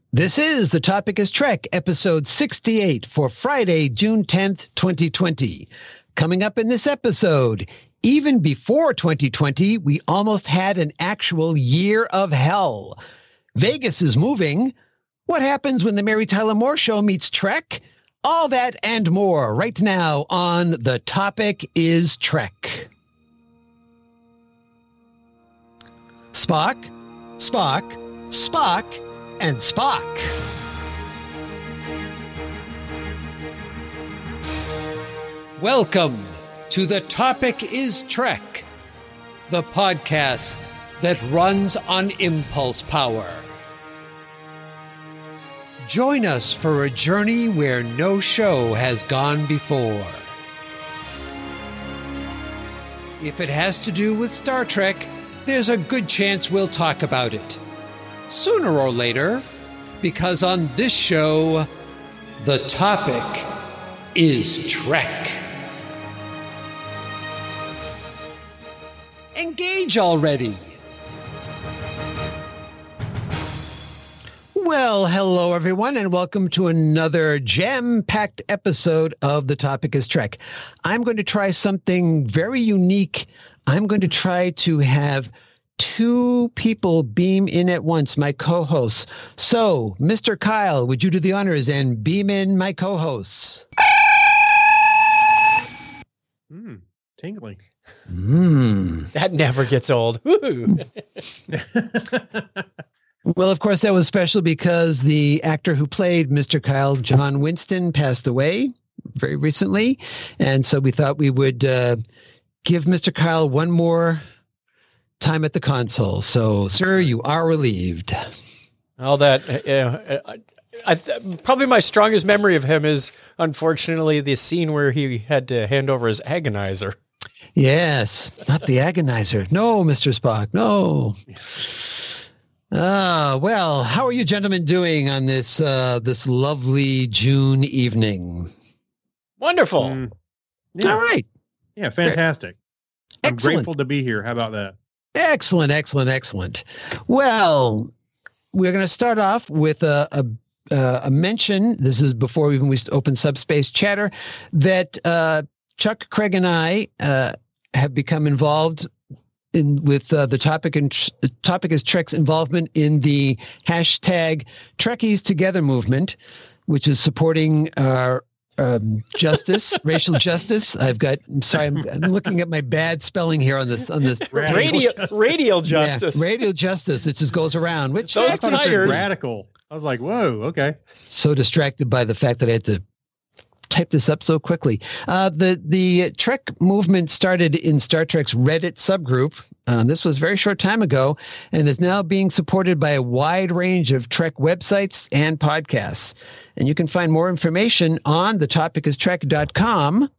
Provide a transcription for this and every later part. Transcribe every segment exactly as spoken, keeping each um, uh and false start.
This is The Topic is Trek, episode sixty-eight for Friday, June tenth, twenty twenty. Coming up in this episode, even before twenty twenty, we almost had an actual year of hell. Vegas is moving. What happens when the Mary Tyler Moore Show meets Trek? All that and more right now on The Topic is Trek. Spock, Spock, Spock, and Spock. Welcome to The Topic is Trek, the podcast that runs on impulse power. Join us for a journey where no show has gone before. If it has to do with Star Trek, there's a good chance we'll talk about it. Sooner or later, because on this show, the topic is Trek. Engage already! Well, hello everyone, and welcome to another jam-packed episode of The Topic is Trek. I'm going to try something very unique. I'm going to try to have two people beam in at once, my co-hosts. So, Mister Kyle, would you do the honors and beam in my co-hosts? Mm, tingling. Mm. That never gets old. Well, of course, that was special because the actor who played Mister Kyle, John Winston, passed away very recently. And so we thought we would uh, give Mister Kyle one more time at the console. So, sir, you are relieved. All that, uh, I, I, probably my strongest memory of him is, unfortunately, the scene where he had to hand over his agonizer. Yes, not the agonizer. No, Mister Spock, no. Ah, well, how are you gentlemen doing on this uh, this lovely June evening? Wonderful. Mm, yeah. All right. Yeah, fantastic. I'm Excellent. grateful to be here. How about that? Excellent, excellent, excellent. Well, we're going to start off with a, a, uh, a mention. This is before even we open Subspace Chatter, that uh, Chuck, Craig, and I uh, have become involved in with uh, the topic and tr- topic is Trek's involvement in the hashtag Trekkies Together movement, which is supporting our um, justice, racial justice. I've got. I'm sorry, I'm, I'm looking at my bad spelling here on this on this Radio, radial justice. Yeah, radial justice. It just goes around. Which Those I thought it said tires. radical. I was like, whoa, okay. So distracted by the fact that I had to type this up so quickly. Uh, the the Trek movement started in Star Trek's Reddit subgroup. Uh, this was a very short time ago and is now being supported by a wide range of Trek websites and podcasts. And you can find more information on the topic is trek dot com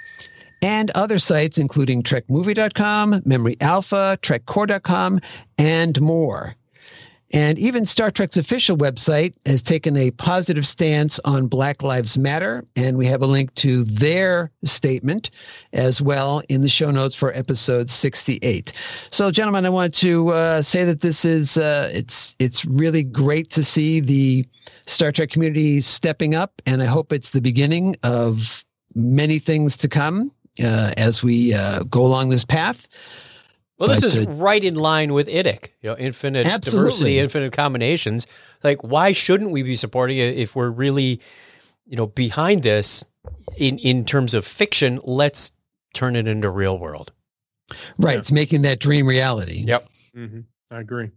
and other sites, including trek movie dot com, Memory Alpha, trek core dot com, and more. And even Star Trek's official website has taken a positive stance on Black Lives Matter, and we have a link to their statement as well in the show notes for episode sixty-eight. So, gentlemen, I want to uh, say that this is uh, it's it's really great to see the Star Trek community stepping up, and I hope it's the beginning of many things to come uh, as we uh, go along this path. Well, this But, is uh, right in line with I D I C, you know, infinite Absolutely. diversity, infinite combinations. Like, why shouldn't we be supporting it if we're really, you know, behind this in, in terms of fiction? Let's turn it into real world. Right. Yeah. It's making that dream reality. Yep. Mm-hmm. I agree.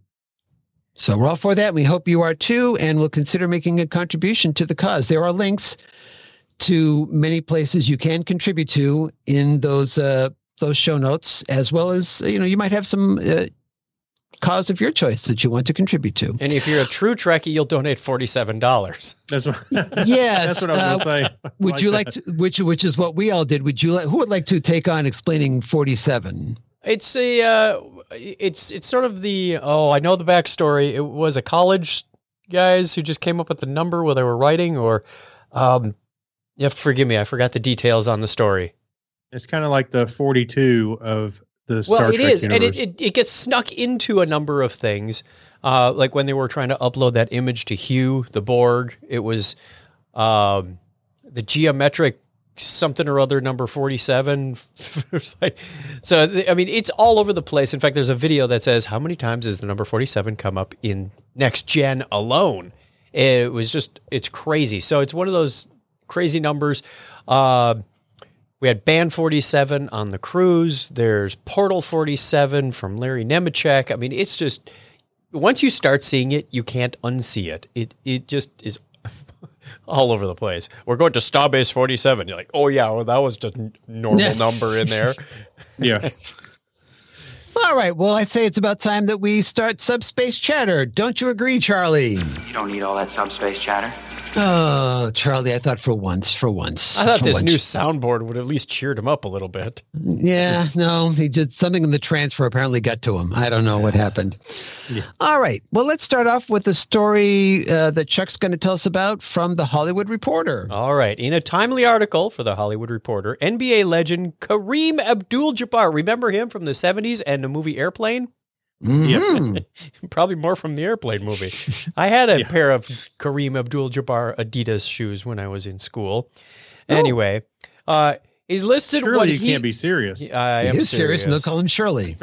So we're all for that. We hope you are too, and we'll consider making a contribution to the cause. There are links to many places you can contribute to in those uh, those show notes, as well as, you know, you might have some uh, cause of your choice that you want to contribute to. And if you're a true Trekkie, you'll donate forty-seven dollars. That's what. Yes. That's what I was uh, going to say. Would Like you that. like to, which which is what we all did? Would you like? Who would like to take on explaining forty-seven? It's a, uh, it's it's sort of the, oh, I know the backstory. It was a college guys who just came up with the number while they were writing, or um, you have to forgive me, I forgot the details on the story. It's kind of like the forty-two of the Star Well, it Trek is, universe. and it, it, it gets snuck into a number of things. Uh, like when they were trying to upload that image to Hugh, the Borg, it was um, the geometric something or other number forty-seven. like, so, I mean, it's all over the place. In fact, there's a video that says, how many times has the number forty-seven come up in Next Gen alone? It was just, it's crazy. So it's one of those crazy numbers. Uh, we had Band forty-seven on the cruise. There's Portal forty-seven from Larry Nemeczek. I mean, it's just, once you start seeing it, you can't unsee it. It it just is all over the place. We're going to Starbase forty-seven. You're like, oh yeah, well, that was just a normal number in there. Yeah. All right. Well, I'd say it's about time that we start Subspace Chatter. Don't you agree, Charlie? You don't need all that subspace chatter. Oh, Charlie, I thought for once, for once. I thought for this once. new soundboard would at least cheered him up a little bit. Yeah, no, he did something in the transfer apparently got to him. I don't know what happened. Yeah. All right. Well, let's start off with the story uh, that Chuck's going to tell us about from the Hollywood Reporter. All right. In a timely article for the Hollywood Reporter, N B A legend Kareem Abdul-Jabbar, remember him from the seventies and the movie Airplane? Mhm. Probably more from the Airplane movie. I had a Yeah. pair of Kareem Abdul-Jabbar Adidas shoes when I was in school. Anyway, uh, he's listed Surely what you he can't be serious. I He am is serious, and they'll serious. call him Shirley.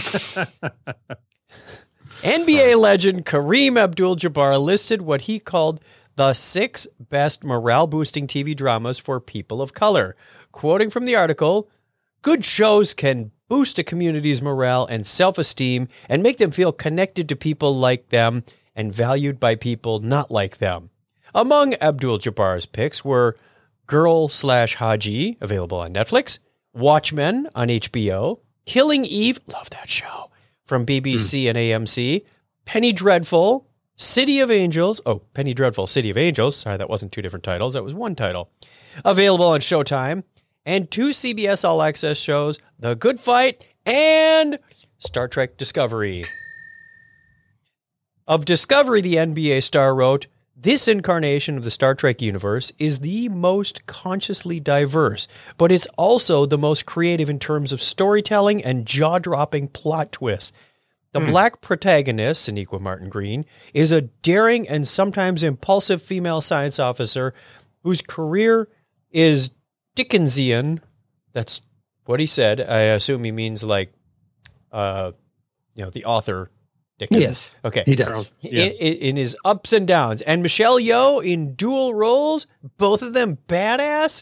N B A legend Kareem Abdul-Jabbar listed what he called the six best morale-boosting T V dramas for people of color. Quoting from the article, good shows can boost a community's morale and self-esteem and make them feel connected to people like them and valued by people not like them. Among Abdul-Jabbar's picks were Girl slash Haji, available on Netflix, Watchmen on H B O, Killing Eve, love that show, from B B C mm. and A M C, Penny Dreadful, City of Angels, oh, Penny Dreadful, City of Angels, sorry, that wasn't two different titles, that was one title, available on Showtime, and two C B S All Access shows, The Good Fight and Star Trek Discovery. Of Discovery, the N B A star wrote, this incarnation of the Star Trek universe is the most consciously diverse, but it's also the most creative in terms of storytelling and jaw-dropping plot twists. The hmm. black protagonist, Sonequa Martin Green, is a daring and sometimes impulsive female science officer whose career is Dickensian. That's what he said. I assume he means like, uh, you know, the author Dickens. Yes. Okay. He does. Yeah. In, in, in his ups and downs. And Michelle Yeoh in dual roles, both of them badass.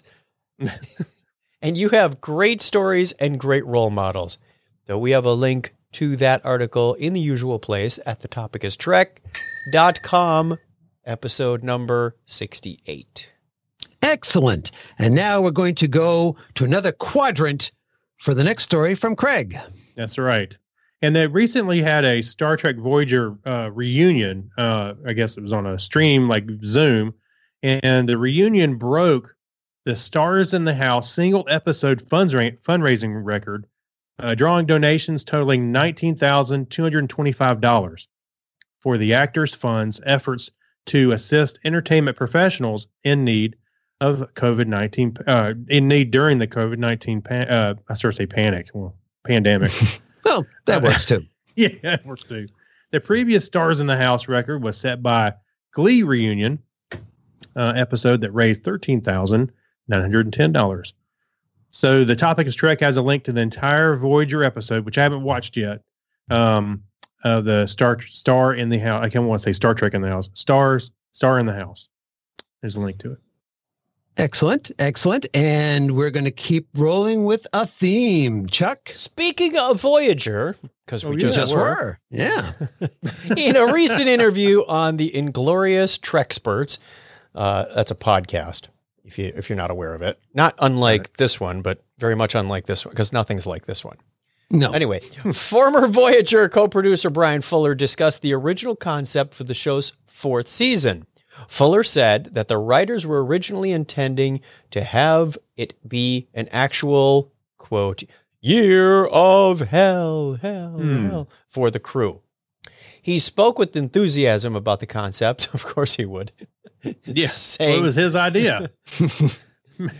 And you have great stories and great role models. So we have a link to that article in the usual place at the topic is trek dot com, episode number sixty-eight. Excellent. And now we're going to go to another quadrant for the next story from Craig. That's right. And they recently had a Star Trek Voyager uh, reunion. Uh, I guess it was on a stream like Zoom. And the reunion broke the Stars in the House single episode fundsra- fundraising record, uh, drawing donations totaling nineteen thousand two hundred twenty-five dollars for the Actors Fund's efforts to assist entertainment professionals in need of COVID nineteen, uh, in need during the COVID nineteen, pan- uh, I sort of say panic, well, pandemic. Well, that Uh, works too. Yeah, it works too. The previous Stars in the House record was set by Glee Reunion uh, episode that raised thirteen thousand nine hundred ten dollars. So the topic is Trek has a link to the entire Voyager episode, which I haven't watched yet. Um, uh, the Star Star in the House. I can't want to say Star Trek in the House. Stars Star in the House. There's a link to it. Excellent. Excellent. And we're going to keep rolling with a theme. Chuck? Speaking of Voyager, because we Oh, just, yeah. Just were, were. Yeah. in a recent interview on the Inglorious Treksperts, uh, that's a podcast, if you if you're not aware of it. Not unlike Right. this one, but very much unlike this one, because nothing's like this one. No. Anyway, former Voyager co-producer Brian Fuller discussed the original concept for the show's fourth season. Fuller said that the writers were originally intending to have it be an actual, quote, year of hell, hell, Hmm. hell for the crew. He spoke with enthusiasm about the concept. Of course he would. Yeah, Saying, well, it was his idea.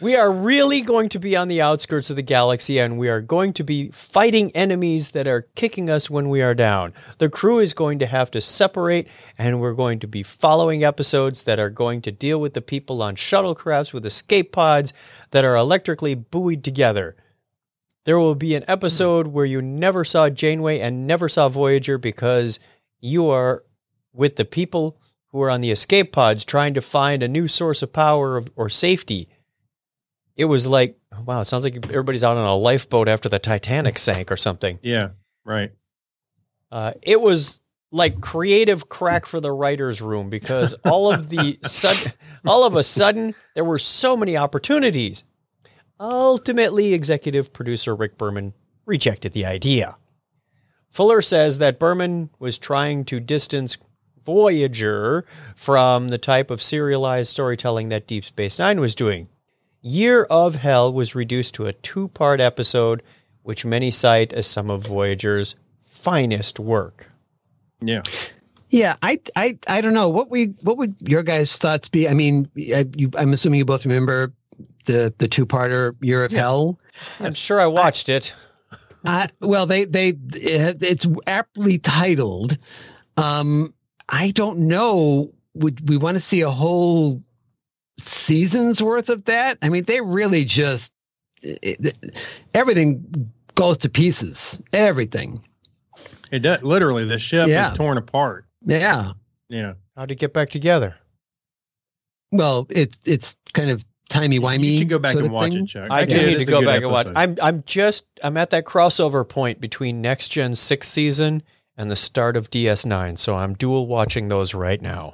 We are really going to be on the outskirts of the galaxy, and we are going to be fighting enemies that are kicking us when we are down. The crew is going to have to separate, and we're going to be following episodes that are going to deal with the people on shuttlecrafts with escape pods that are electrically buoyed together. There will be an episode where you never saw Janeway and never saw Voyager because you are with the people who are on the escape pods trying to find a new source of power or safety. It was like, wow, it sounds like everybody's out on a lifeboat after the Titanic sank or something. Yeah, right. Uh, it was like creative crack for the writer's room because all of the sudden, all of a sudden, there were so many opportunities. Ultimately, executive producer Rick Berman rejected the idea. Fuller says that Berman was trying to distance Voyager from the type of serialized storytelling that Deep Space Nine was doing. Year of Hell was reduced to a two-part episode, which many cite as some of Voyager's finest work. Yeah. Yeah, I, I, I don't know. What we, what would your guys' thoughts be? I mean, I, you, I'm assuming you both remember the the two-parter Year of Hell. I'm sure I watched I, it. I, well, they they it's aptly titled. Um, I don't know. Would we want to see a whole season's worth of that? I mean, they really just it, everything goes to pieces. Everything. It does. Literally, the ship Yeah. is torn apart. Yeah. Yeah. How'd it get back together? Well, it's it's kind of timey-wimey. You should go back sort and of watch thing. it, Chuck. I do did. need It's to a go good back and watch. episode. I'm I'm just I'm at that crossover point between Next Gen sixth season and the start of D S nine, so I'm dual watching those right now.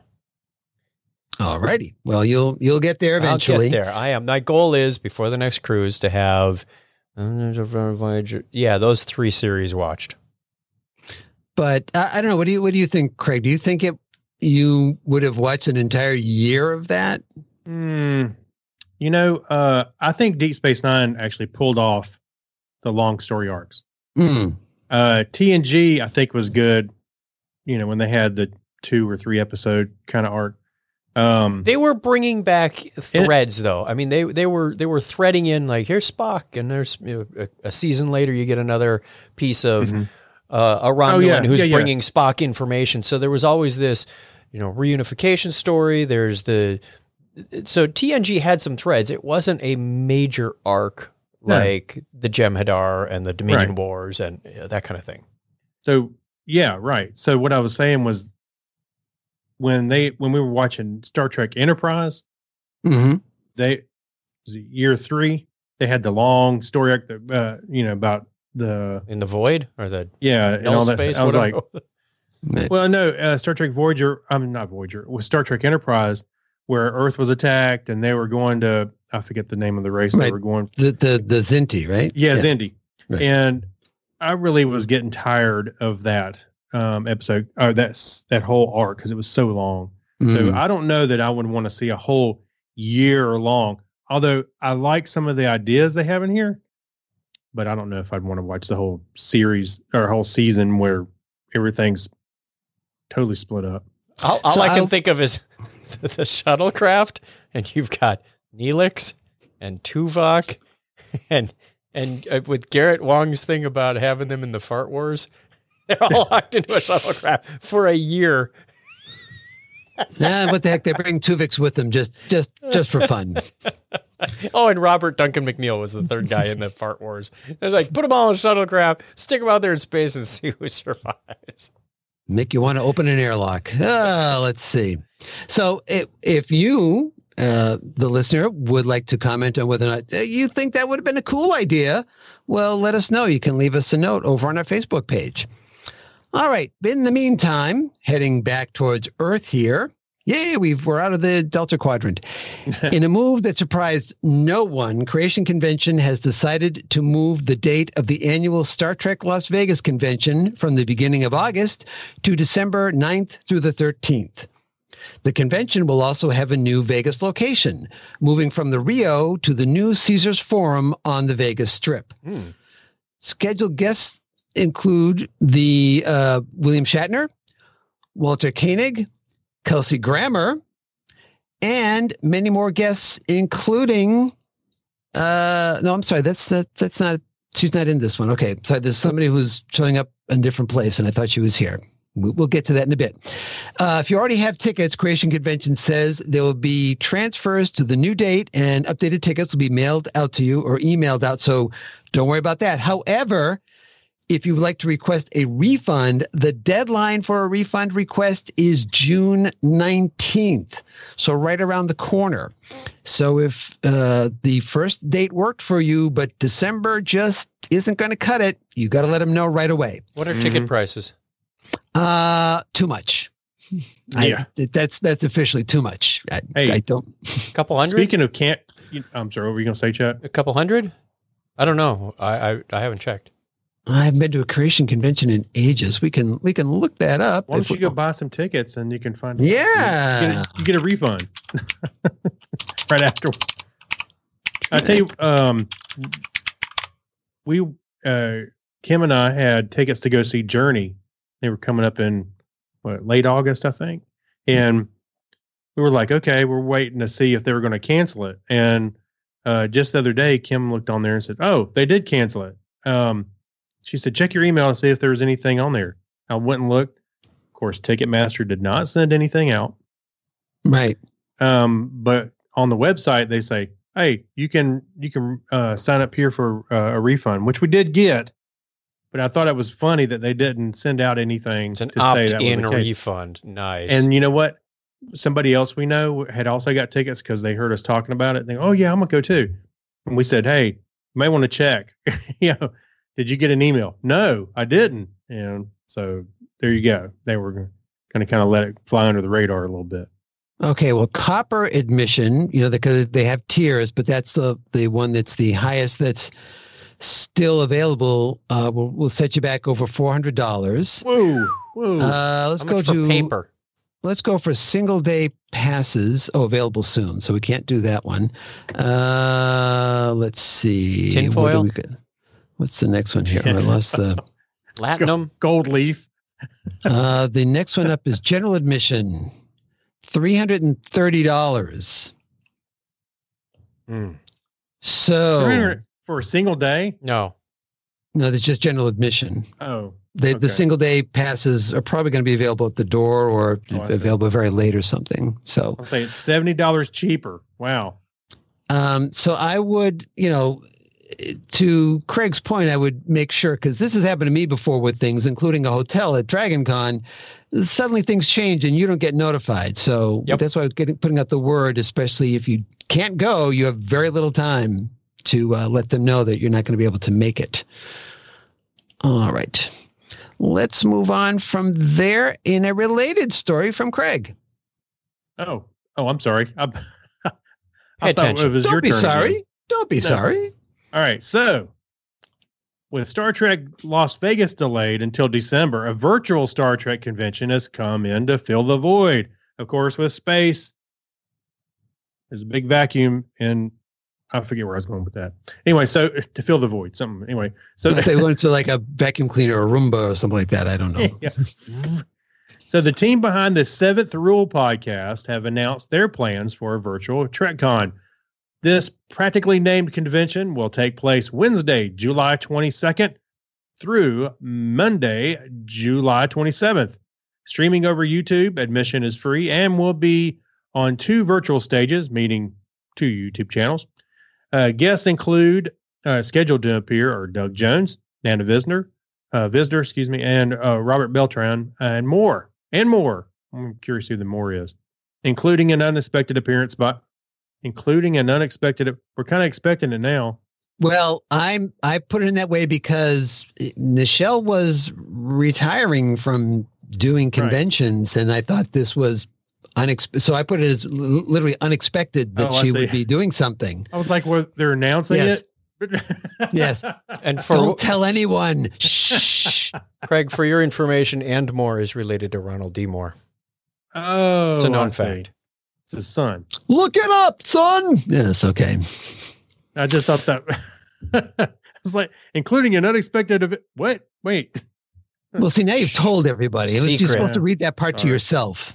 All righty. Well, you'll you'll get there eventually. I'll get there. I am. My goal is before the next cruise to have, yeah, those three series watched. But uh, I don't know. What do you what do you think, Craig? Do you think it you would have watched an entire year of that? Mm, you know, uh, I think Deep Space Nine actually pulled off the long story arcs. Mm. Uh, T N G, I think, was good. You know, when they had the two or three episode kind of arc. Um, They were bringing back threads, though. I mean, they they were they were threading in like here's Spock, and there's you know, a, a season later you get another piece of mm-hmm. uh, a Romulan Oh, yeah. who's Yeah, yeah. bringing Spock information. So there was always this, you know, reunification story. There's the so T N G had some threads. It wasn't a major arc No. like the Jem'Hadar and the Dominion Right. Wars and you know, that kind of thing. So yeah, right. So what I was saying was when they when we were watching Star Trek Enterprise, Mm-hmm. they was it year three. They had the long story arc that uh, you know about the In the void or the yeah and null all that. space. I was like, whatever. well, no, uh, Star Trek Voyager. I'm not Voyager. It was Star Trek Enterprise where Earth was attacked and they were going to I forget the name of the race Right. they were going. The the the Zinti, right? Yeah, Zindi. Right. And I really was getting tired of that um, episode or that's that whole arc because it was so long. Mhm. So I don't know that I would want to see a whole year long. Although I like some of the ideas they have in here, but I don't know if I'd want to watch the whole series or whole season where everything's totally split up. All, all So I can I'll- think of is the shuttlecraft, and you've got Neelix and Tuvok, and and uh, with Garrett Wong's thing about having them in the fart wars, they're all locked into a shuttlecraft for a year. Nah, what the heck? They bring Tuvix with them just just just for fun. Oh, and Robert Duncan McNeil was the third guy in the fart wars. They're like, put them all in shuttlecraft, stick them out there in space, and see who survives. Make you want to open an airlock. Uh, let's see. So if, if you, uh, the listener, would like to comment on whether or not uh, you think that would have been a cool idea, well, let us know. You can leave us a note over on our Facebook page. All right. In the meantime, heading back towards Earth here. Yay, we've, we're out of the Delta Quadrant. In a move that surprised no one, Creation Convention has decided to move the date of the annual Star Trek Las Vegas convention from the beginning of August to December ninth through the thirteenth. The convention will also have a new Vegas location, moving from the Rio to the new Caesars Forum on the Vegas Strip. Hmm. Scheduled guests include the uh, William Shatner, Walter Koenig, Kelsey Grammer, and many more guests, including Uh, no, I'm sorry. That's that. That's not. She's not in this one. Okay. So there's somebody who's showing up in a different place, and I thought she was here. We'll get to that in a bit. Uh, if you already have tickets, Creation Convention says there will be transfers to the new date, and updated tickets will be mailed out to you or emailed out. So don't worry about that. However, if you would like to request a refund, the deadline for a refund request is June nineteenth. So right around the corner. So if uh, the first date worked for you, but December just isn't going to cut it, you got to let them know right away. What are Mhm. ticket prices? Uh, too much. Yeah. I, that's, that's officially too much. I, Hey. I don't. A couple hundred? Speaking of can't, you- I'm sorry, what were you going to say, Chet? A couple hundred? I don't know. I, I, I haven't checked. I haven't been to a creation convention in ages. We can, we can look that up. Why don't if you we- go buy some tickets and you can find Yeah. you get a, you get a refund right after. I tell you, um, we uh, Kim and I had tickets to go see Journey. They were coming up in what, late August, I think, and we were like, okay, we're waiting to see if they were going to cancel it. And uh, just the other day, Kim looked on there and said, "Oh, they did cancel it." Um, she said, "Check your email and see if there was anything on there." I went and looked. Of course, Ticketmaster did not send anything out. Right. Um, but on the website, they say, "Hey, you can you can uh, sign up here for uh, a refund," which we did get. But I thought it was funny that they didn't send out anything It's an to say that was opt-in the case. refund. Nice. And you know what? Somebody else we know had also got tickets because they heard us talking about it. They go, "Oh yeah, I'm gonna go too." And we said, "Hey, you may want to check. you know, did you get an email?" "No, I didn't." And so there you go. They were going to kind of let it fly under the radar a little bit. Okay, well, copper admission, you know, because they have tiers, but that's the the one that's the highest that's still available. Uh, will will set you back over four hundred dollars. Whoa, whoa! Uh, let's How go much for to paper. Let's go for single day passes. Oh, available soon, so we can't do that one. Uh, let's see. What do Tinfoil? we got? What's the next one here? I lost the. Platinum. Gold leaf. Uh, the next one up is general admission, three hundred and thirty dollars. Mm. So For a single day? No. no, that's just general admission. Oh, The Okay. the single day passes are probably going to be available at the door or Oh, I see. available very late or something. So I'll say it's seventy dollars cheaper. Wow. um, so I would, you know, to Craig's point, I would make sure, because this has happened to me before with things, including a hotel at Dragon Con. Suddenly things change and you don't get notified. So Yep. that's why I was getting putting out the word, especially if you can't go, you have very little time to uh, let them know that you're not going to be able to make it. All right. Let's move on from there in a related story from Craig. Oh, oh, I'm sorry. I, I Pay thought attention. it was Don't your be turn sorry. again. Don't be No. sorry. All right. So, with Star Trek Las Vegas delayed until December, a virtual Star Trek convention has come in to fill the void. Of course, with space, there's a big vacuum, and I forget where I was going with that. Anyway, so to fill the void, something. Anyway, so If they went to like a vacuum cleaner or Roomba or something like that, I don't know. Yeah. So the team behind the Seventh Rule podcast have announced their plans for a virtual TrekCon. This practically named convention will take place Wednesday, July twenty-second through Monday, July twenty-seventh. Streaming over YouTube, admission is free and will be on two virtual stages, meaning two YouTube channels. Uh, guests include uh, scheduled to appear are Doug Jones, Nana Visner, uh, Visitor, excuse me, and uh, Robert Beltran, and more, and more. I'm curious who the more is, including an unexpected appearance by, including an unexpected. We're kind of expecting it now. Well, I'm I put it in that way because Nichelle was retiring from doing conventions, and I thought this was unexpected. So I put it as l- literally unexpected that Oh, I she see. would be doing something. I was like, well, they're announcing Yes. it. Yes. And for Don't tell anyone. Shh. Craig, for your information, and more is related to Ronald D. Moore. Oh, It's a known I see. fact. It's his son. Look it up, son. Yes, okay. I just thought that. I was like, including an unexpected. Ev- what? Wait. Well, see, now you've told everybody. It was, you're Secret. supposed to read that part to Sorry. yourself.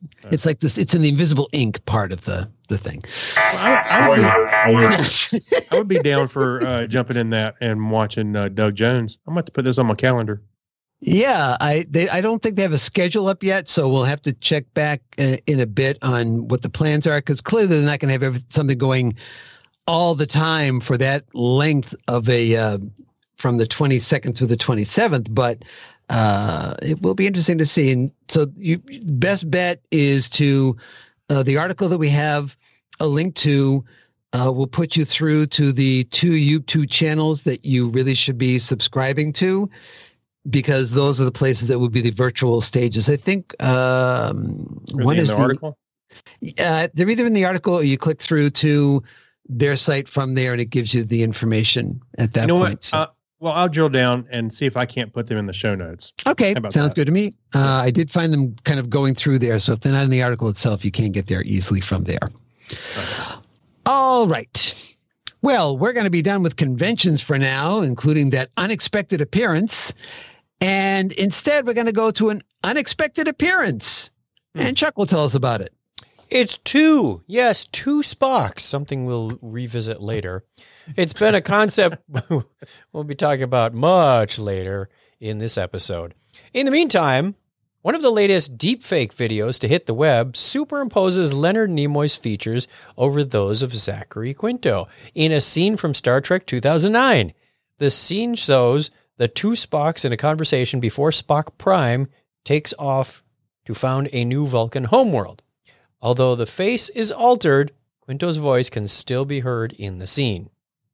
It's like this. It's in the invisible ink part of the the thing. I, I, would, be, I would be down for uh, jumping in that and watching uh, Doug Jones. I'm about to put this on my calendar. Yeah, I they I don't think they have a schedule up yet, so we'll have to check back uh, in a bit on what the plans are, because clearly they're not going to have every, something going all the time for that length of a uh, from the twenty-second through the twenty-seventh, but. Uh, it will be interesting to see. And so you best bet is to uh, the article that we have a link to uh, will put you through to the two YouTube channels that you really should be subscribing to, because those are the places that would be the virtual stages. I think um, one is the, the article. Uh, they're either in the article or you click through to their site from there and it gives you the information at that you know point. What? So. Uh, Well, I'll drill down and see if I can't put them in the show notes. Okay, sounds that? good to me. Uh, I did find them kind of going through there, so if they're not in the article itself, you can't get there easily from there. Okay. All right. Well, we're going to be done with conventions for now, including that unexpected appearance. And instead, we're going to go to an unexpected appearance. Hmm. And Chuck will tell us about it. It's two. Yes, two Spocks, something we'll revisit later. It's been a concept we'll be talking about much later in this episode. In the meantime, one of the latest deepfake videos to hit the web superimposes Leonard Nimoy's features over those of Zachary Quinto in a scene from Star Trek two thousand nine. The scene shows the two Spocks in a conversation before Spock Prime takes off to found a new Vulcan homeworld. Although the face is altered, Quinto's voice can still be heard in the scene.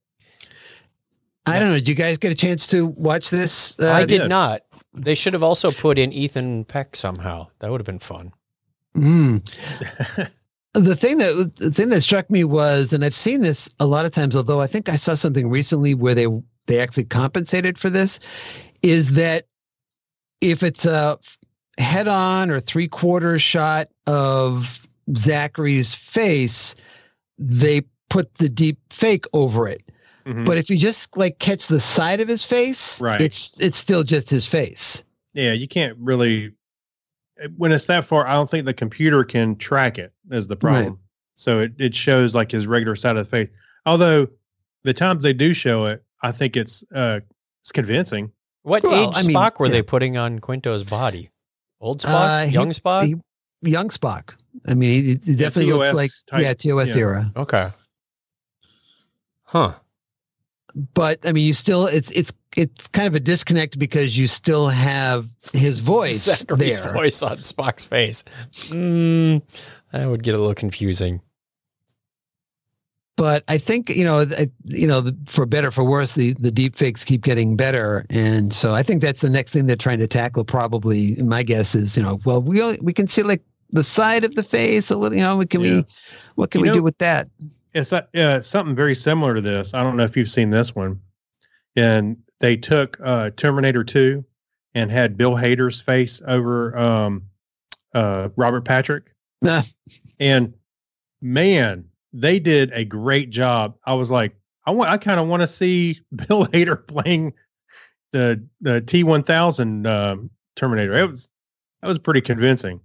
I don't know. Did you guys get a chance to watch this? Uh, I did not. They should have also put in Ethan Peck somehow. That would have been fun. Mm. the thing that the thing that struck me was, and I've seen this a lot of times, although I think I saw something recently where they they actually compensated for this, is that if it's a head-on or three-quarter shot of Zachary's face, they put the deep fake over it. Mm-hmm. But if you just like catch the side of his face, right. it's it's still just his face. Yeah, you can't really, when it's that far, I don't think the computer can track it is the problem. Right. So it, it shows like his regular side of the face. Although the times they do show it, I think it's uh it's convincing. What well, age I mean, Spock were yeah. they putting on Quinto's body? Old Spock? Uh, young he, Spock? He, young Spock. I mean, he, he definitely yeah, looks like, type, yeah, T O S yeah. era. Okay. Huh. But I mean, you still, it's, it's, it's kind of a disconnect because you still have his voice. Zachary's there. voice on Spock's face. Mm, that would get a little confusing. But I think, you know, I, you know, for better or for worse, the, the deep fakes keep getting better. And so I think that's the next thing they're trying to tackle probably. My guess is, you know, well, we only, we can see like the side of the face a little, you know, can yeah. we, what can you we know, do with that? It's uh, something very similar to this. I don't know if you've seen this one. And they took uh, Terminator two and had Bill Hader's face over um, uh, Robert Patrick. Nah. And man, they did a great job. I was like, I want, I kind of want to see Bill Hader playing the the T one thousand um, Terminator. It was that was pretty convincing.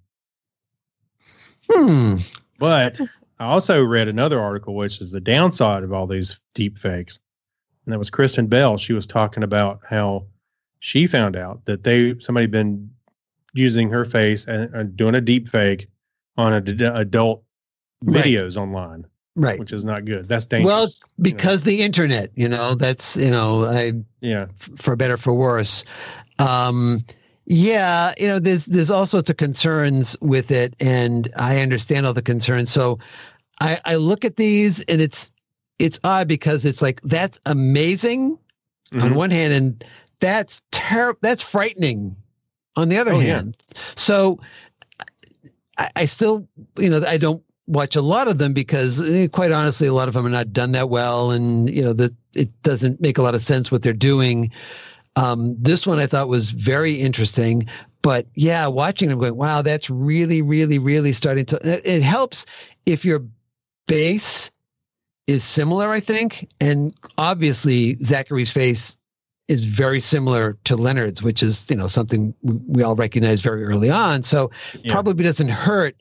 Hmm. But I also read another article, which is the downside of all these deep fakes, and that was Kristen Bell. She was talking about how she found out that they somebody been using her face and, and doing a deep fake on a d- adult videos right. online. Right. Which is not good. That's dangerous. Well, because you know. the internet, you know, that's, you know, I, yeah, f- for better, for worse. Um, yeah, you know, there's, there's all sorts of concerns with it, and I understand all the concerns. So I, I look at these and it's, it's odd because it's like, that's amazing mm-hmm. on one hand, and that's terrible. That's frightening on the other oh, hand. Yeah. So I, I still, you know, I don't watch a lot of them because eh, quite honestly, a lot of them are not done that well. And, you know, that it doesn't make a lot of sense what they're doing. Um, this one I thought was very interesting, but yeah, watching them going, wow, that's really, really, really starting to, it, it helps if your base is similar, I think. And obviously Zachary's face is very similar to Leonard's, which is, you know, something we, we all recognize very early on. So yeah. probably doesn't hurt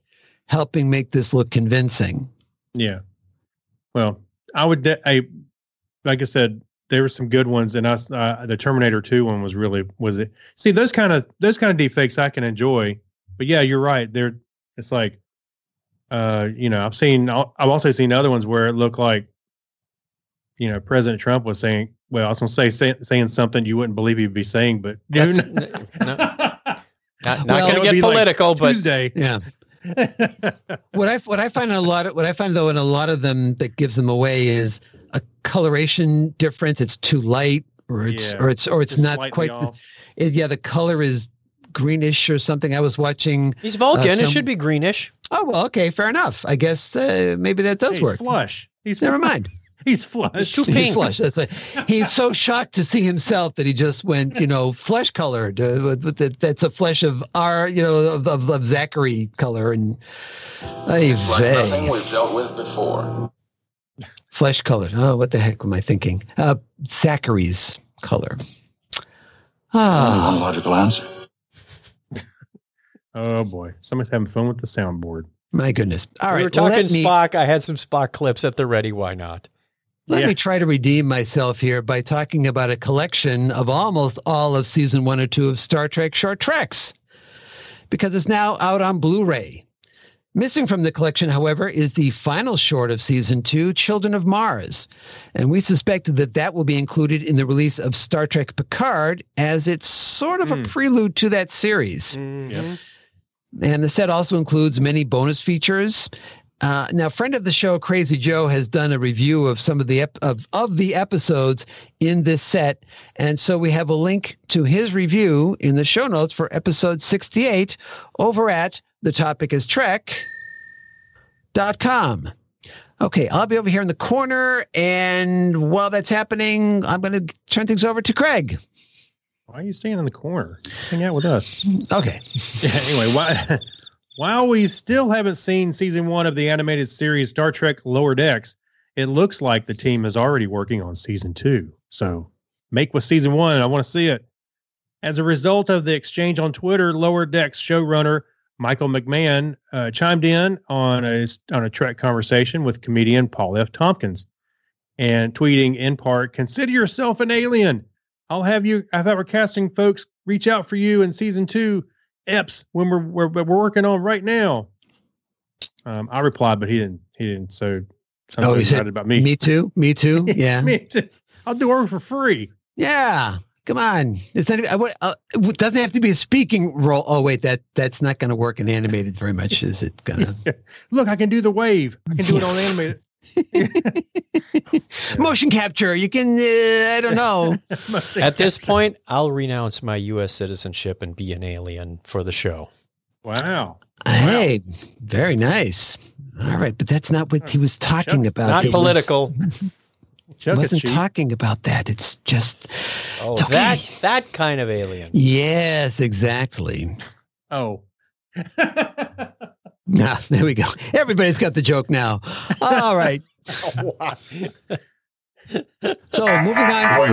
helping make this look convincing. Yeah. Well, I would, de- I, like I said, there were some good ones, and us, uh, the Terminator two one was really, was it? See, those kind of, those kind of deepfakes I can enjoy, but yeah, you're right. They're, it's like, uh, you know, I've seen, I've also seen other ones where it looked like, you know, President Trump was saying, well, I was going to say, say, saying something you wouldn't believe he'd be saying, but That's, no, no, not, not Well, going to get political, like but Tuesday. Yeah. what I what I find in a lot of what I find though in a lot of them that gives them away is a coloration difference. It's too light, or it's Yeah, or it's or it's just not slightly quite. The, off. it, yeah, the color is greenish or something. I was watching. he's Vulcan. Uh, some- it should be greenish. Oh well, okay, fair enough. I guess uh, maybe that does He's work. flush. He's Never flush. mind. He's flush. He's too He's pink. flush. That's right. He's so shocked to see himself that he just went, you know, flesh colored. Uh, with, with the, that's a flesh of our, you know, of, of, of Zachary color and ay, Like nothing vey. we've dealt with before. Flesh colored. Oh, what the heck am I thinking? Uh, Zachary's color. Only one Ah, logical answer. Oh boy, somebody's having fun with the soundboard. my goodness. All right. we were well, talking let me- Spock. I had some Spock clips at the ready. Why not? Let Yeah. me try to redeem myself here by talking about a collection of almost all of season one or two of Star Trek Short Treks, because it's now out on Blu-ray. Missing from the collection, however, is the final short of season two, Children of Mars. And we suspected that that will be included in the release of Star Trek Picard, as it's sort of Hmm. a prelude to that series. Mhm. And the set also includes many bonus features. Uh, now, friend of the show, Crazy Joe, has done a review of some of the ep- of, of the episodes in this set. And so we have a link to his review in the show notes for episode sixty-eight over at the topic is Trek dot com. Okay, I'll be over here in the corner. And while that's happening, I'm going to turn things over to Craig. Why are you staying in the corner? Just hang out with us. Okay. Yeah, anyway, why, while we still haven't seen season one of the animated series Star Trek Lower Decks, it looks like the team is already working on season two. So make with season one. I want to see it. As a result of the exchange on Twitter, Lower Decks showrunner Michael McMahon uh, chimed in on a, on a Trek conversation with comedian Paul F. Tompkins and tweeting in part, "Consider yourself an alien. I'll have you, I've had our casting folks reach out for you in season two eps when we're, we're, we're working on right now." Um, I replied, but he didn't, he didn't. So, sounds Oh, so he said, excited about me. Me too. Me too. Yeah. Me too. I'll do it for free. Yeah. Come on. It's not, I, would- uh, it doesn't have to be a speaking role. Oh, wait, that that's not going to work in animated very much, is it going to? Look, I can do the wave. I can do it on animated. Motion capture. You can, uh, I don't know. At this point, I'll renounce my U S citizenship and be an alien for the show. Wow. Hey, very nice. All right. But that's not what he was talking Chuck's about. Not It was- political. Chuck is wasn't cheap. talking about that. It's just, Oh, It's okay. that that kind of alien. yes, exactly. Oh. Ah, there we go. Everybody's got the joke now. All right. So moving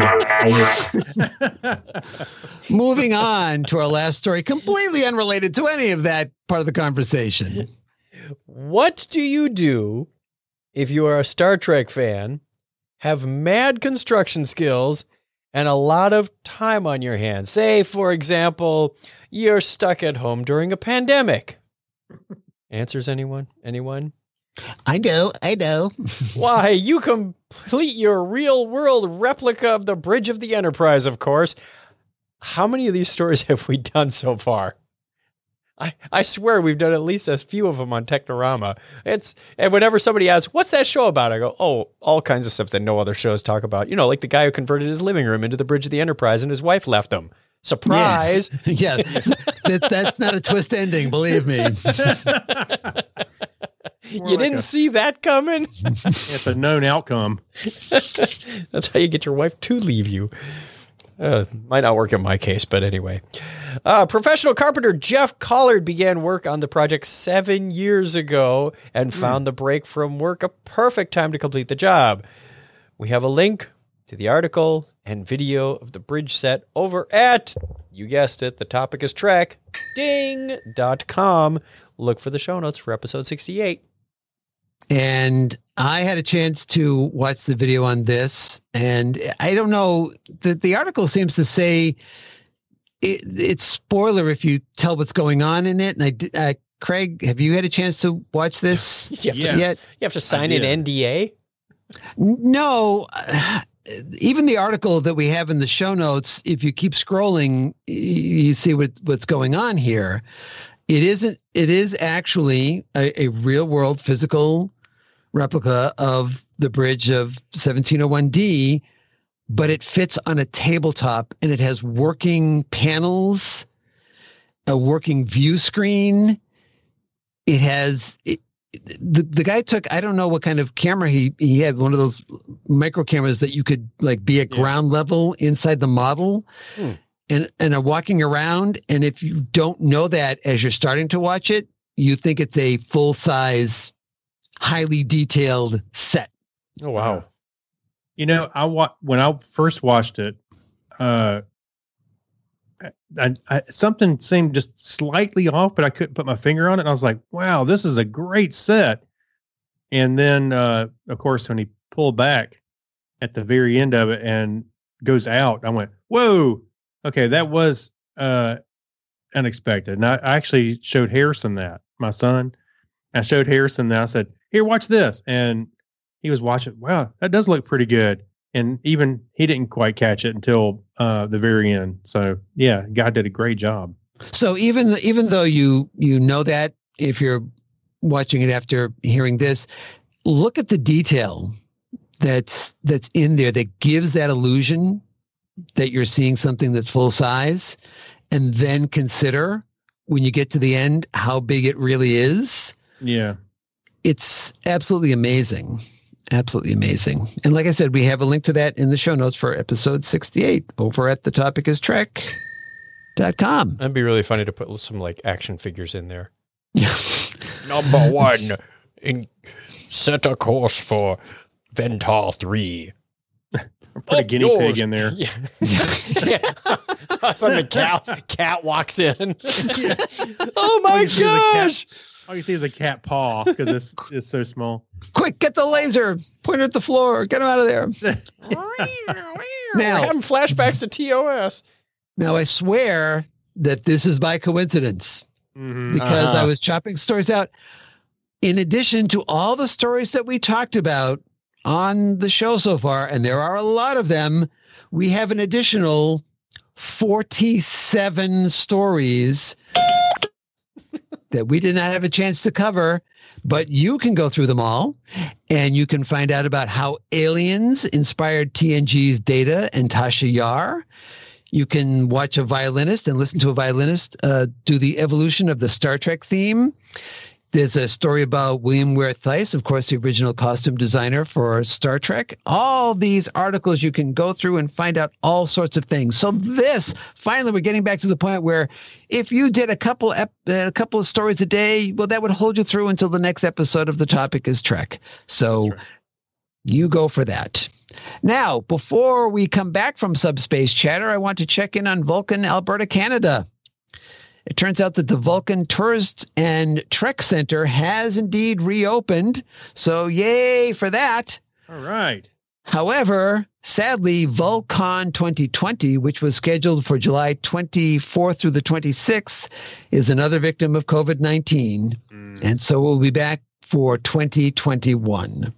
on, moving on to our last story, completely unrelated to any of that part of the conversation. What do you do if you are a Star Trek fan, have mad construction skills, and a lot of time on your hands? Say, for example, you're stuck at home during a pandemic. Answers anyone? Anyone? I know, I know. Why, you complete your real world replica of the Bridge of the Enterprise, of course. How many of these stories have we done so far? I, I swear we've done at least a few of them on Technorama. It's and whenever somebody asks, "What's that show about?" I go, "Oh, all kinds of stuff that no other shows talk about." You know, like the guy who converted his living room into the Bridge of the Enterprise and his wife left him. Surprise! Yes. Yeah, that, that's not a twist ending, believe me. You like didn't a- see that coming. It's a known outcome. That's how you get your wife to leave you. Uh, might not work in my case, but anyway. Uh, professional carpenter Jeff Collard began work on the project seven years ago and found the break from work a perfect time to complete the job. We have a link to the article and video of the bridge set over at, you guessed it, the topic is Trek, ding dot com. look for the show notes for episode sixty-eight. And I had a chance to watch the video on this, and I don't know, the, the article seems to say it, it's spoiler if you tell what's going on in it. And I did, uh, Craig, have you had a chance to watch this You have, Yes. to, yet? you have to sign an N D A? No, uh, even the article that we have in the show notes, if you keep scrolling, y- you see what, what's going on here. It isn't, it is actually a, a real world physical replica of the bridge of seventeen oh one D, but it fits on a tabletop and it has working panels, a working view screen. It has, it, the, the guy took, I don't know what kind of camera he, he had, one of those micro cameras that you could like be at Yeah. ground level inside the model. Hmm. And, and are walking around. And if you don't know that as you're starting to watch it, you think it's a full size, highly detailed set. Oh, wow. You know, I wa- when I first watched it, uh, I, I, something seemed just slightly off, but I couldn't put my finger on it. And I was like, wow, this is a great set. And then, uh, of course, when he pulled back at the very end of it and goes out, I went, whoa, okay, that was uh, unexpected. And I, I actually showed Harrison that, my son. I showed Harrison that. I said, here, watch this. And he was watching. Wow, that does look pretty good. And even he didn't quite catch it until uh, the very end. So yeah, God did a great job. So even even though you you know that, if you're watching it after hearing this, look at the detail that's that's in there that gives that illusion that you're seeing something that's full size, and then consider when you get to the end how big it really is. Yeah. It's absolutely amazing. Absolutely amazing. And like I said, we have a link to that in the show notes for episode sixty-eight over at the topic is trek dot com. That'd be really funny to put some like action figures in there. Number one, in, set a course for Ventar three. Put a Up guinea yours. pig in there. Yeah. yeah. All of a sudden the cat, cat walks in. Oh my All you see is a cat- gosh. All you see is a cat paw because it's it's so small. Quick, get the laser. Point it at the floor. Get him out of there. We're Now, having flashbacks to T O S. now, I swear that this is by coincidence Mhm. because Uh-huh. I was chopping stories out. In addition to all the stories that we talked about on the show so far, and there are a lot of them, we have an additional forty-seven stories that we did not have a chance to cover, but you can go through them all and you can find out about how aliens inspired T N G's Data and Tasha Yar. You can watch a violinist and listen to a violinist uh, do the evolution of the Star Trek theme. There's a story about William Ware Theiss, of course, the original costume designer for Star Trek. All these articles you can go through and find out all sorts of things. So this, finally, we're getting back to the point where if you did a couple ep- a couple of stories a day, well, that would hold you through until the next episode of The Topic is Trek. So That's right. you go for that. Now, before we come back from Subspace Chatter, I want to check in on Vulcan, Alberta, Canada. It turns out that the Vulcan Tourist and Trek Center has indeed reopened. So yay for that. All right. However, sadly, VulCon twenty twenty, which was scheduled for July twenty-fourth through the twenty-sixth, is another victim of COVID nineteen. Mm. And so we'll be back for twenty twenty-one.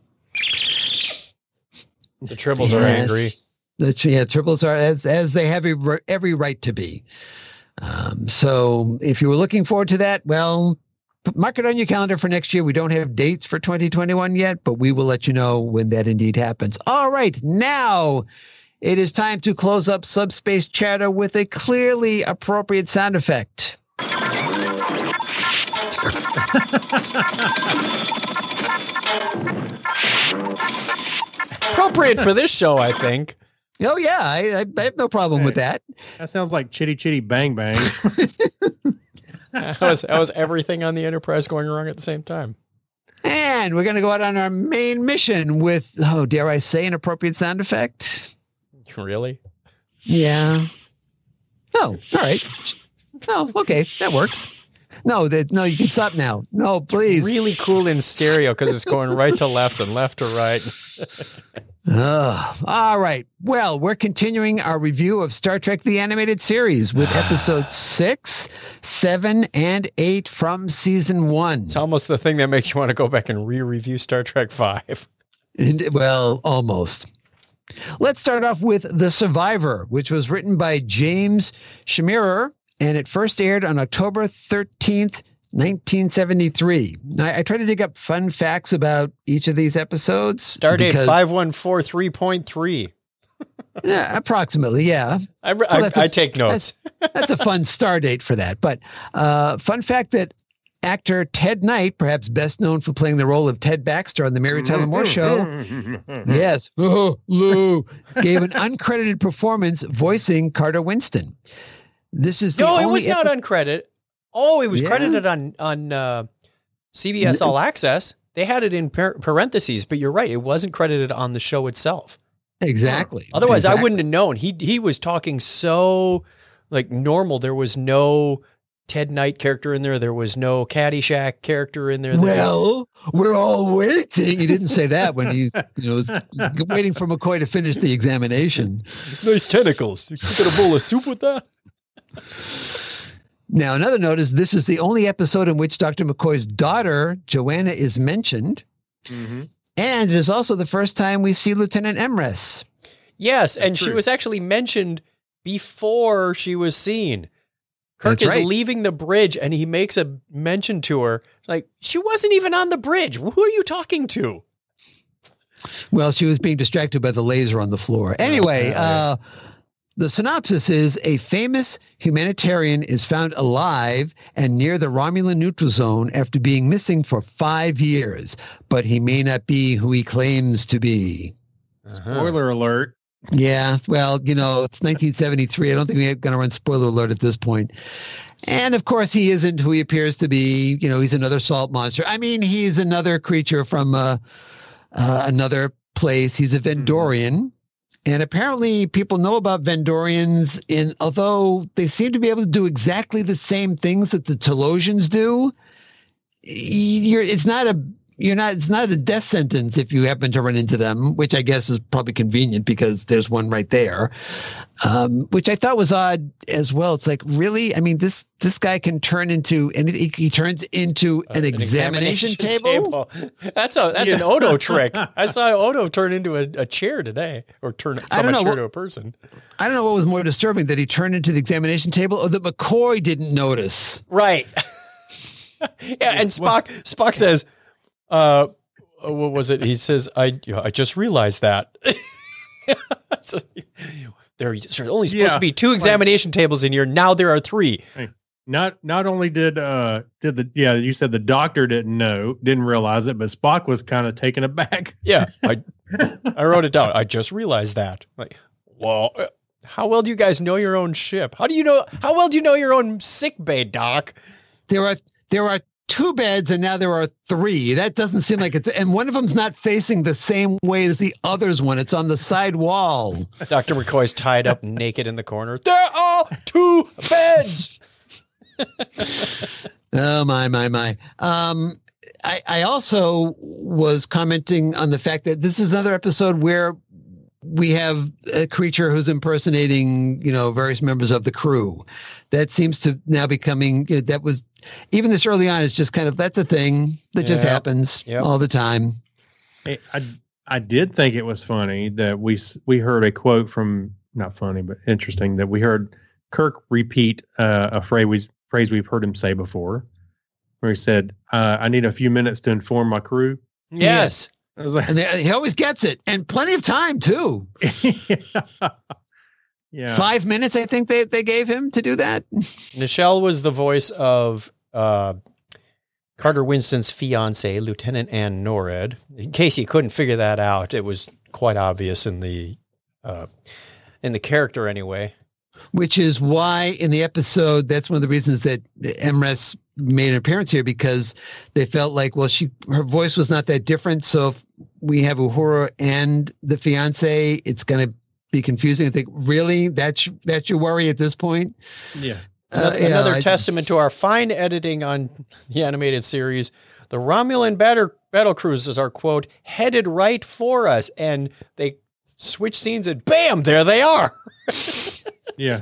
The Tribbles are angry. The, yeah, Tribbles are, as, as they have every, every right to be. Um, so if you were looking forward to that, well, mark it on your calendar for next year. We don't have dates for twenty twenty-one yet, but we will let you know when that indeed happens. All right, now it is time to close up Subspace Chatter with a clearly appropriate sound effect. Appropriate for this show, I think. Oh, yeah, I, I, I have no problem with that. That sounds like Chitty Chitty Bang Bang. That was, that was everything on the Enterprise going wrong at the same time. And we're going to go out on our main mission with, oh, dare I say, an appropriate sound effect? Really? Yeah. Oh, all right. Oh, okay. That works. No, that no, you can stop now. No, please. Really cool in stereo because it's going right to left and left to right. Uh, all right. Well, we're continuing our review of Star Trek The Animated Series with episodes six, seven, and eight from season one. It's almost the thing that makes you want to go back and re-review Star Trek five. And, well, almost. Let's start off with The Survivor, which was written by James Shamirer, and it first aired on October thirteenth, nineteen seventy-three. I, I tried to dig up fun facts about each of these episodes. Stardate five one four three point three. Yeah, approximately, yeah. I, Well, I, that's a- I take notes. That's, that's a fun star date for that. But uh, fun fact that actor Ted Knight, perhaps best known for playing the role of Ted Baxter on the Mary Tyler Moore Show, yes, oh, Lou, gave an uncredited performance voicing Carter Winston. This is the No, it only was not epi- uncredited. Oh, it was Yeah. credited on on uh, C B S All Access. They had it in par- parentheses, but you're right. It wasn't credited on the show itself. Exactly. Otherwise, I Exactly. wouldn't have known. He he was talking so like normal. There was no Ted Knight character in there. There was no Caddyshack character in there. Well, we're all waiting. He didn't say that when he, you know, was waiting for McCoy to finish the examination. Nice tentacles. You get a bowl of soup with that? Now, another note is this is the only episode in which Doctor McCoy's daughter, Joanna, is mentioned. Mm-hmm. And it is also the first time we see Lieutenant Emrys. Yes, and That's she true. was actually mentioned before she was seen. Kirk That's is right. leaving the bridge, and he makes a mention to her. Like, she wasn't even on the bridge. Who are you talking to? Well, she was being distracted by the laser on the floor. Anyway, yeah, yeah. uh, the synopsis is a famous humanitarian is found alive and near the Romulan neutral zone after being missing for five years, but he may not be who he claims to be. Spoiler alert. Yeah, well, you know, it's nineteen seventy-three. I don't think we're going to run spoiler alert at this point. And of course, he isn't who he appears to be. You know, he's another salt monster. I mean, he's another creature from uh, uh, another place. He's a Vendorian. And apparently people know about Vendorians in, although they seem to be able to do exactly the same things that the Telosians do. You're, it's not a, you're not, it's not a death sentence if you happen to run into them, which I guess is probably convenient because there's one right there. Um, which I thought was odd as well. It's like, really? I mean, this, this guy can turn into, and he, he turns into an, Uh, examination, table. That's a that's an Yeah. Odo trick. I saw Odo turn into a, a chair today, or turn I from don't a know chair what- to a person. I don't know what was more disturbing, that he turned into the examination table or that McCoy didn't notice. Right. Yeah, and Spock Spock says, uh, what was it? He says, I I just realized that. So, there are only supposed Yeah, to be two like- examination tables in here. Now there are three. Not not only did uh did the yeah you said the doctor didn't know didn't realize it, but Spock was kind of taken aback. Yeah, I I wrote it down. I just realized that. Like, well, uh, how well do you guys know your own ship? How do you know? How well do you know your own sick bay, Doc? There are there are two beds and now there are three. That doesn't seem like it's, and one of them's not facing the same way as the other's one. It's on the side wall. Doctor McCoy's tied up naked in the corner. There are two beds. Oh my my my. Um, I I also was commenting on the fact that this is another episode where we have a creature who's impersonating, you know, various members of the crew. That seems to now becoming, you know, that was, even this early on, it's just kind of, that's a thing that just Yep. happens Yep. all the time. Hey, I I did think it was funny that we s- we heard a quote from, not funny but interesting, that we heard Kirk repeat uh, a phrase we phrase we've heard him say before, where he said, uh, "I need a few minutes to inform my crew." Yes. I was like, And they, he always gets it, and plenty of time too. yeah, Five minutes, I think they, they gave him to do that. Nichelle was the voice of uh, Carter Winston's fiance, Lieutenant Ann Norred. In case you couldn't figure that out, it was quite obvious in the uh, in the character anyway. Which is why in the episode, that's one of the reasons that Emrys made an appearance here, because they felt like, well, she, her voice was not that different. So if we have Uhura and the fiance, it's going to be confusing. I think, really, that's, that's your worry at this point? yeah. Another, Uh, yeah, another I- testament to our fine editing on the animated series. The Romulan battle, battle cruisers are, quote, headed right for us. And they switch scenes and bam, there they are. Yeah.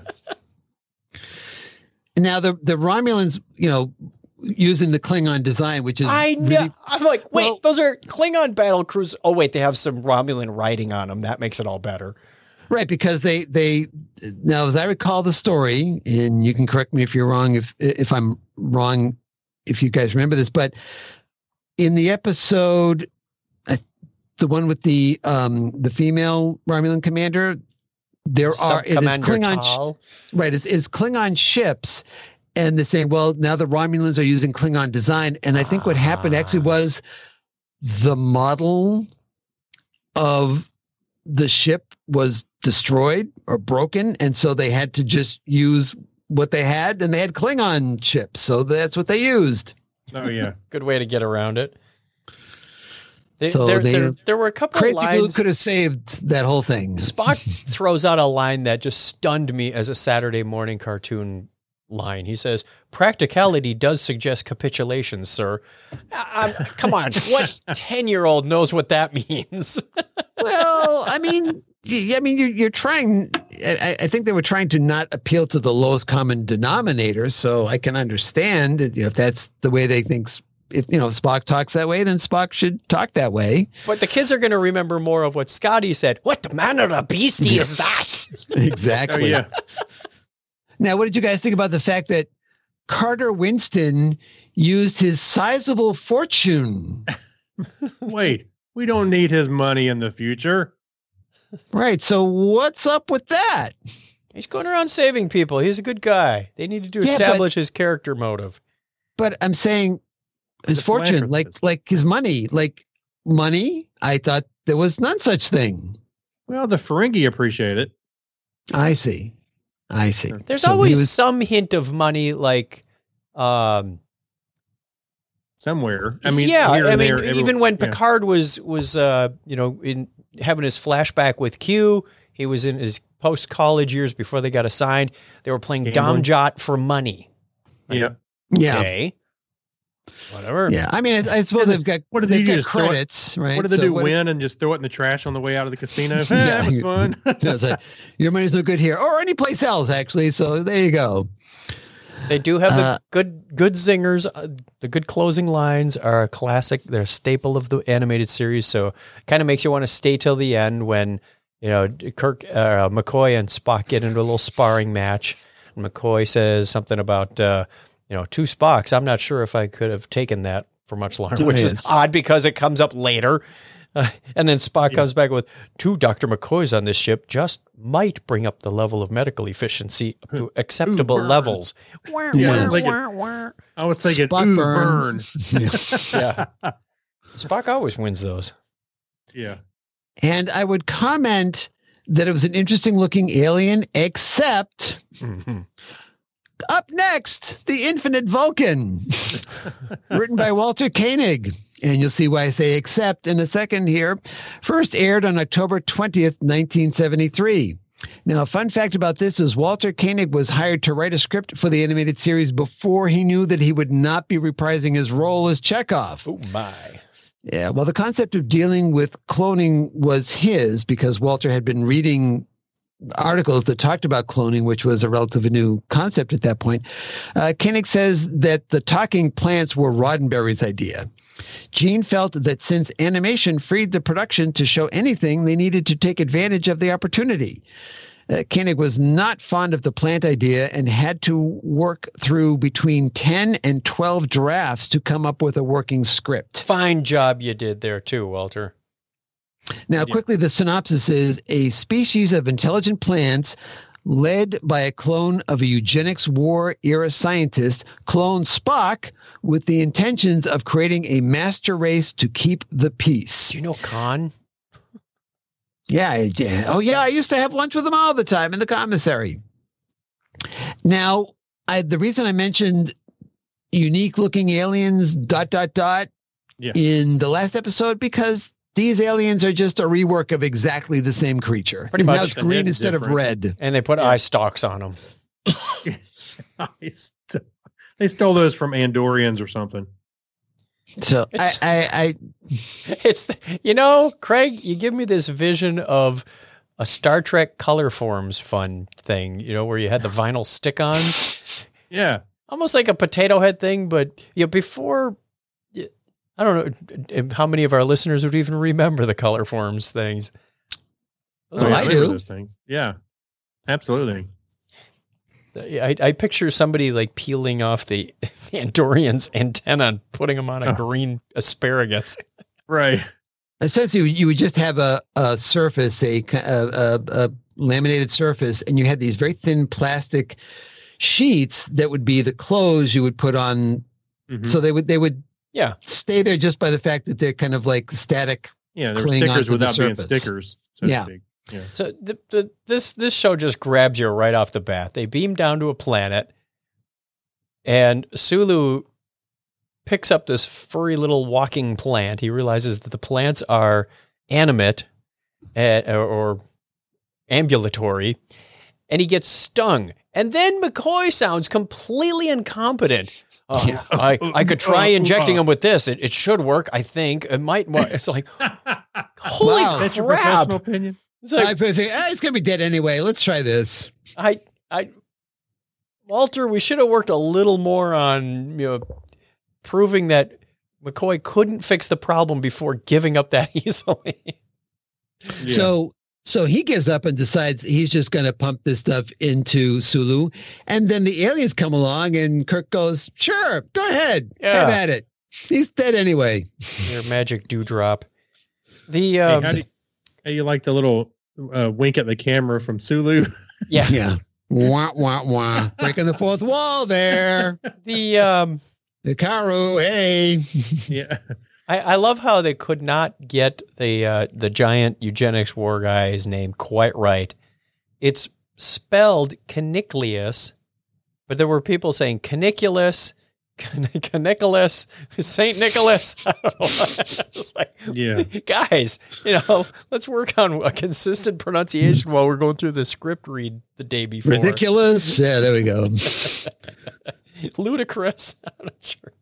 Now the the Romulans, you know, using the Klingon design, which is I know. really, I'm like, wait, well- those are Klingon battle cruisers. Oh, wait, they have some Romulan writing on them. That makes it all better. right, because they they now as I recall the story, and you can correct me if you're wrong, if if I'm wrong, if you guys remember this, but in the episode, uh, the one with the um the female Romulan commander, there are it is Sub-Commander Klingon sh- Tal. right, it's, it's Klingon ships, and they're saying, well, now the Romulans are using Klingon design, and I think what happened actually was the model of the ship was destroyed or broken, and so they had to just use what they had, and they had Klingon ships, so that's what they used. Oh yeah. Good way to get around it. They, So there, they- there, there were a couple of Crazy Glue lines. could have saved that whole thing. Spock throws out a line that just stunned me as a Saturday morning cartoon line. He says, "Practicality does suggest capitulation, sir." I, I'm, come on, what ten-year-old knows what that means? Well, I mean, y- I mean, you're, you're trying. I, I think they were trying to not appeal to the lowest common denominator. So I can understand that, you know, if that's the way they think. If you know Spock talks that way, then Spock should talk that way. But the kids are going to remember more of what Scotty said. What the manner of beastie is that? Oh Exactly. yeah. Now, what did you guys think about the fact that Carter Winston used his sizable fortune? Wait, we don't need his money in the future. Right. So what's up with that? He's going around saving people. He's a good guy. They needed to Yeah, establish his character motive. But I'm saying his The fortune, like philanthropist. like his money, like money. I thought there was none such thing. Well, the Ferengi appreciate it. I see. I see. There's So he always was- some hint of money, like, um, Somewhere. I mean, yeah. here I and mean, there, every- even when yeah. Picard was was uh, you know, in having his flashback with Q, he was in his post college years before they got assigned. They were playing Gambling. Domjot for money. Yeah. Yeah. Okay. Whatever. Yeah. I mean, I, I suppose they've got What did they've they got do, just throw it- credits, right? What did they So do? what- Win and just throw it in the trash on the way out of the casino? Eh, Yeah, that was you- fun. Yeah, it's like, your money's no good here, or anyplace else, actually. So there you go. They do have the Uh, good good zingers. Uh, the good closing lines are a classic. They're a staple of the animated series. So kind of makes you want to stay till the end when, you know, Kirk, uh, McCoy and Spock get into a little sparring match. And McCoy says something about, uh, you know, two Spocks. I'm not sure if I could have taken that for much longer, which is Yes. odd because it comes up later. Uh, and then Spock Yeah. comes back with two Doctor McCoys on this ship just might bring up the level of medical efficiency up to acceptable burn. levels. Yeah, like it- I was thinking, Spock ooh, burn. burn. Yeah. Spock always wins those. Yeah. And I would comment that it was an interesting looking alien, except up next, The Infinite Vulcan, written by Walter Koenig. And you'll see why I say except in a second here. First aired on October twentieth, nineteen seventy-three. Now, a fun fact about this is Walter Koenig was hired to write a script for the animated series before he knew that he would not be reprising his role as Chekhov. Oh my. Yeah, well, the concept of dealing with cloning was his because Walter had been reading articles that talked about cloning, which was a relatively new concept at that point. Uh, Koenig says that the talking plants were Roddenberry's idea. Gene felt that since animation freed the production to show anything, they needed to take advantage of the opportunity. Uh, Koenig was not fond of the plant idea and had to work through between ten and twelve drafts to come up with a working script. Fine job you did there too, Walter. Now, quickly, the synopsis is a species of intelligent plants led by a clone of a eugenics war era scientist, clone Spock, with the intentions of creating a master race to keep the peace. Do you know Khan? Yeah, I- yeah. Oh, yeah. I used to have lunch with him all the time in the commissary. Now, I, the reason I mentioned unique looking aliens, dot, dot, dot, Yeah. in the last episode, because these aliens are just a rework of exactly the same creature. Pretty Now much. it's The green head's instead different. of red. And they put Yeah. eye stalks on them. I st- they stole those from Andorians or something. So I, It's- I, I, It's the, you know, Craig, you give me this vision of a Star Trek color forms fun thing, you know, where you had the vinyl stick-ons, Yeah. almost like a potato head thing, but you know, before, I don't know how many of our listeners would even remember the color forms things. Those Oh, are- yeah, I remember do. those things. Yeah. Absolutely. I, I picture somebody like peeling off the, the Andorian's antenna and putting them on a Oh. green asparagus. Right. essentially, you would just have a, a surface, a, a, a, a laminated surface, and you had these very thin plastic sheets that would be the clothes you would put on. Mhm. So they would they would Yeah. stay there just by the fact that they're kind of like static. Yeah, there were cling stickers onto the without being surface. stickers. So to Yeah. speak. Yeah. So the, the, this this show just grabs you right off the bat. They beam down to a planet, and Sulu picks up this furry little walking plant. He realizes that the plants are animate uh, or, or ambulatory, and he gets stung. And then McCoy sounds completely incompetent. Uh, Yeah. I, I could try injecting him with this. It, it should work, I think. It might work. It's like, holy Wow. That's your crap. professional opinion? It's like, I think ah, it's gonna be dead anyway. Let's try this. I, I, Walter, we should have worked a little more on, you know, proving that McCoy couldn't fix the problem before giving up that easily. Yeah. So so he gives up and decides he's just going to pump this stuff into Sulu, and then the aliens come along, and Kirk goes, "Sure, go ahead, Yeah. have at it. He's dead anyway." Your magic dewdrop. The Hey, um, how do you, how you like the little uh, wink at the camera from Sulu? yeah, Yeah, wah wah wah, breaking the fourth wall there. the um, Hikaru, hey. Yeah. I, I love how they could not get the uh, the giant eugenics war guy's name quite right. It's spelled Caniclius, but there were people saying Caniculus, Caniculus, Saint Nicholas. I don't know. It's like, Yeah. guys, you know, let's work on a consistent pronunciation while we're going through the script read the day before. Ridiculous. Yeah, there we go. Ludicrous. I'm not sure.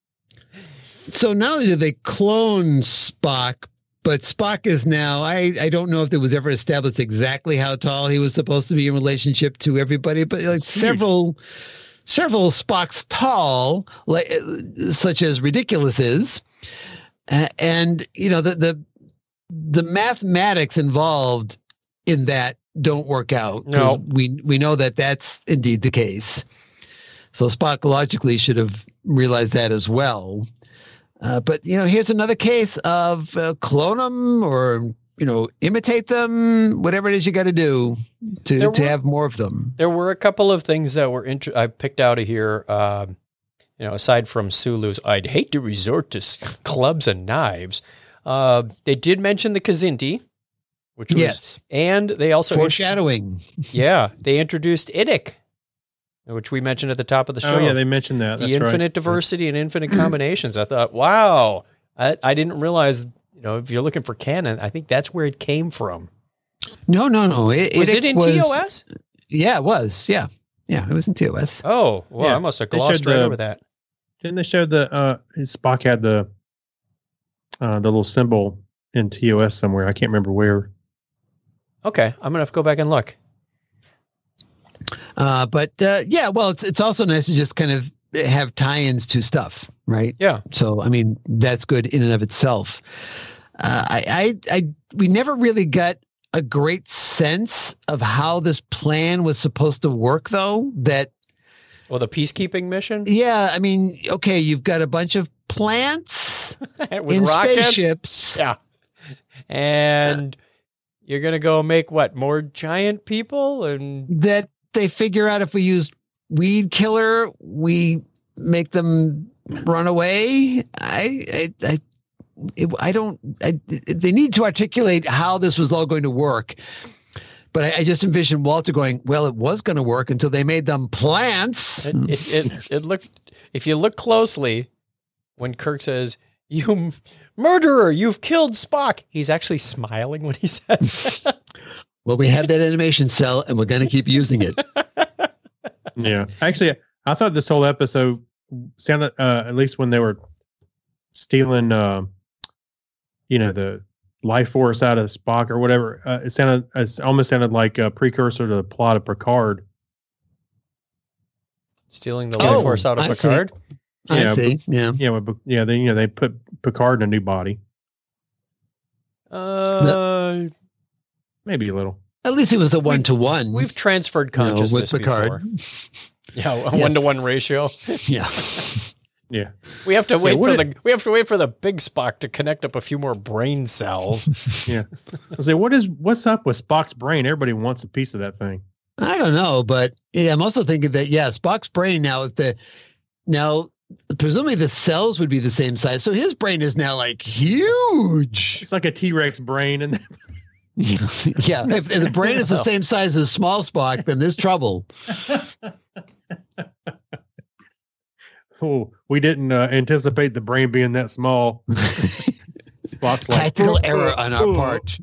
So not only did they clone Spock, but Spock is now, I, I don't know if it was ever established exactly how tall he was supposed to be in relationship to everybody, but like Huge. several several Spocks tall, like uh, such as Ridiculous is. Uh, and you know, the the the mathematics involved in that don't work out. 'cause No. we we know that that's indeed the case. So Spock logically should have realized that as well. Uh, but, you know, here's another case of uh, clone them or, you know, imitate them, whatever it is you got to do to, There to were- have more of them. There were a couple of things that were inter- I picked out of here. Um, you know, aside from Sulu's, I'd hate to resort to s- clubs and knives. Uh, they did mention the Kazinti, which was, Yes. and they also, Foreshadowing. yeah, they introduced Idic, which we mentioned at the top of the show. Oh, yeah, they mentioned that. the That's right. infinite diversity and infinite combinations. I thought, wow, I, I didn't realize. You know, if you're looking for canon, I think that's where it came from. No, no, no. It, Was it in was- T O S? Yeah, it was. Yeah. Yeah, it was in T O S. Oh, well, Yeah, I must have they glossed showed right the- over that. Didn't they show the uh Spock had the uh the little symbol in T O S somewhere? I can't remember where. Okay, I'm gonna have to go back and look. Uh, but uh, yeah, well, it's it's also nice to just kind of have tie-ins to stuff, right? Yeah. So I mean, that's good in and of itself. Uh, I, I, I, we never really got a great sense of how this plan was supposed to work, though. That Well, the peacekeeping mission yeah, I mean, okay, you've got a bunch of plants with in rockets. spaceships. Yeah, and you're gonna go make what more giant people and That they figure out if we use weed killer, we make them run away. I, I, I, it, I don't. I, they need to articulate how this was all going to work. But I, I just envisioned Walter going, "Well, it was going to work until they made them plants." it it, it it looked. If you look closely, when Kirk says, "You m- murderer, you've killed Spock," he's actually smiling when he says that. Well, we have that animation cell, and we're going to keep using it. Yeah. Actually, I thought this whole episode sounded, uh, at least when they were stealing, uh, you know, the life force out of Spock or whatever. Uh, it sounded, it almost sounded like a precursor to the plot of Picard. Stealing the Oh, life force out of I Picard. see. I Yeah, see. Yeah. Yeah, well, yeah. They, you know, they put Picard in a new body. Uh, Maybe a little. At least it was a one to one. we've transferred you know, consciousness with Picard. before. Yeah, a Yes. one to one ratio. Yeah. Yeah. We have to wait what for it- the we have to wait for the big Spock to connect up a few more brain cells. Yeah. I say, what is what's up with Spock's brain? Everybody wants a piece of that thing. I don't know, but yeah, I'm also thinking that yeah, Spock's brain now. If the now presumably the cells would be the same size, so his brain is now like huge. It's like a T-Rex brain, and Yeah, if, if the brain is the same size as small Spock, then there's trouble. oh, we didn't uh, anticipate the brain being that small. Spock's like Tactical "Ooh, error ooh, on our ooh." part.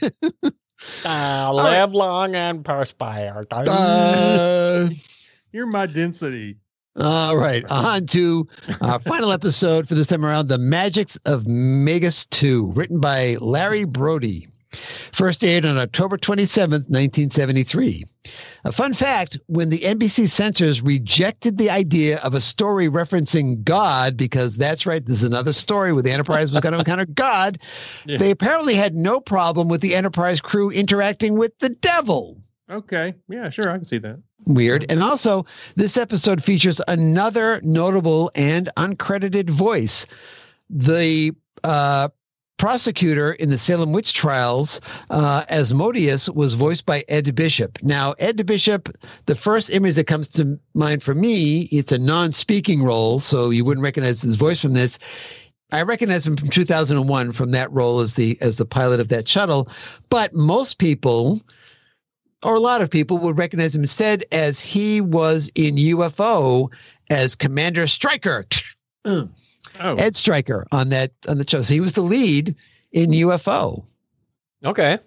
Uh, live long and prosper. Uh, You're my density. all right, on to our final episode for this time around, The Magics of Megas two, written by Larry Brody. First aired on October twenty-seventh, nineteen seventy-three. A fun fact, when the N B C censors rejected the idea of a story referencing God, because that's right, this is another story where the Enterprise was going to encounter God, Yeah. they apparently had no problem with the Enterprise crew interacting with the devil. Okay. Yeah, sure. I can see that. Weird. And also, this episode features another notable and uncredited voice. The uh, prosecutor in the Salem witch trials, uh, Asmodeus, was voiced by Ed Bishop. Now, Ed Bishop, the first image that comes to mind for me, it's a non-speaking role, so you wouldn't recognize his voice from this. I recognize him from two thousand one from that role as the as the pilot of that shuttle. But most people, or a lot of people, would recognize him instead as he was in U F O as Commander Stryker. Oh, Ed Stryker on that on the show. So he was the lead in U F O. Okay.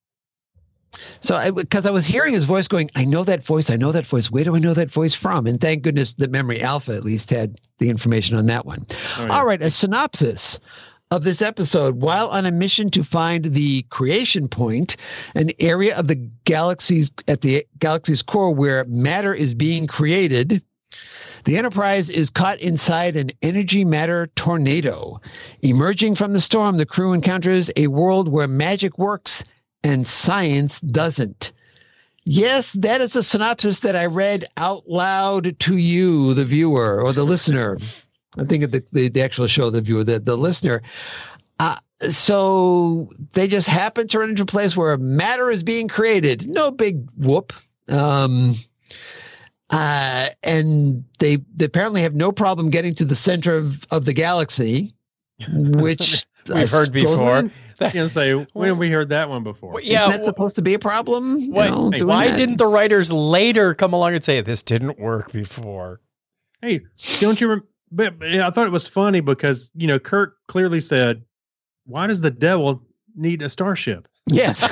So I because I was hearing his voice going, I know that voice, I know that voice. Where do I know that voice from? And thank goodness the Memory Alpha at least had the information on that one. Oh, yeah. All right, a synopsis of this episode. While on a mission to find the creation point, an area of the galaxy's at the galaxy's core where matter is being created, the Enterprise is caught inside an energy matter tornado. Emerging from the storm, the crew encounters a world where magic works and science doesn't. Yes, that is the synopsis that I read out loud to you, the viewer or the listener. I'm thinking of the, the, the actual show, the viewer, the, the listener. Uh, so they just happen to run into a place where matter is being created. No big whoop. Um, uh, and they, they apparently have no problem getting to the center of, of the galaxy, which We've I heard suppose- before. I was gonna say, when have we heard that one before? Well, yeah. Isn't that wh- supposed to be a problem? You Why, know, hey, doing why that? didn't the writers later come along and say this didn't work before? Hey, don't you? Rem- but but, yeah, I thought it was funny because you know Kirk clearly said, "Why does the devil need a starship?" Yes.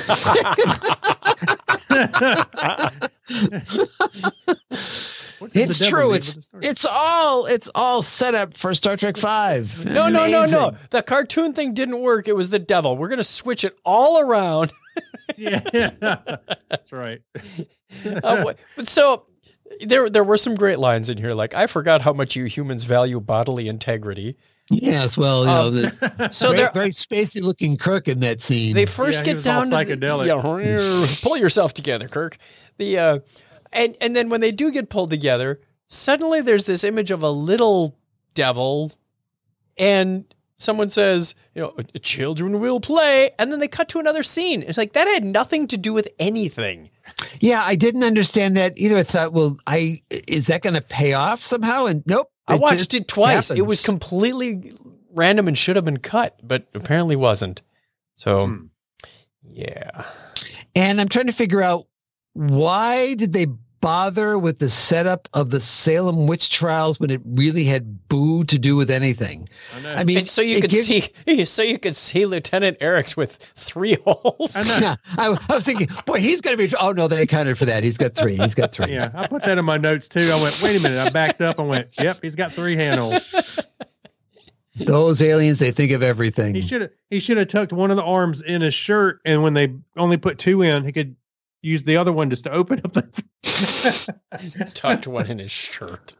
What does It's the devil true. need It's with a starship? it's all it's all set up for Star Trek Five. No, no, no, no. Amazing. The cartoon thing didn't work. It was the devil. We're going to switch it all around. yeah, that's right. Uh, wh- but so there, there were some great lines in here. Like, I forgot how much you humans value bodily integrity. Yes, well, you Um, know, the So very, there, very spacey looking Kirk in that scene. they first Yeah, he get was all down to the- psychedelic. yeah, pull yourself together, Kirk. The uh, and and then when they do get pulled together, suddenly there's this image of a little devil, and someone says, you know, children will play, and then they cut to another scene. It's like that had nothing to do with anything. yeah, I didn't understand that either. I thought, well, I is that going to pay off somehow? And nope. I it watched just it twice. It happens. was completely random and should have been cut, but apparently wasn't. So, Hmm. yeah. And I'm trying to figure out why did they bother with the setup of the Salem witch trials when it really had boo to do with anything? I know. I mean, And so you it could gives- see, so you could see Lieutenant Eric's with three holes. I know. Yeah, I, I was thinking, boy, he's going to be. Oh no, they accounted for that. He's got three. He's got three. Yeah, I put that in my notes too. I went, wait a minute. I backed up and went, yep, he's got three handles. Those aliens, they think of everything. He should have he should have tucked one of the arms in his shirt, and when they only put two in, he could use the other one just to open up the. Tucked one in his shirt.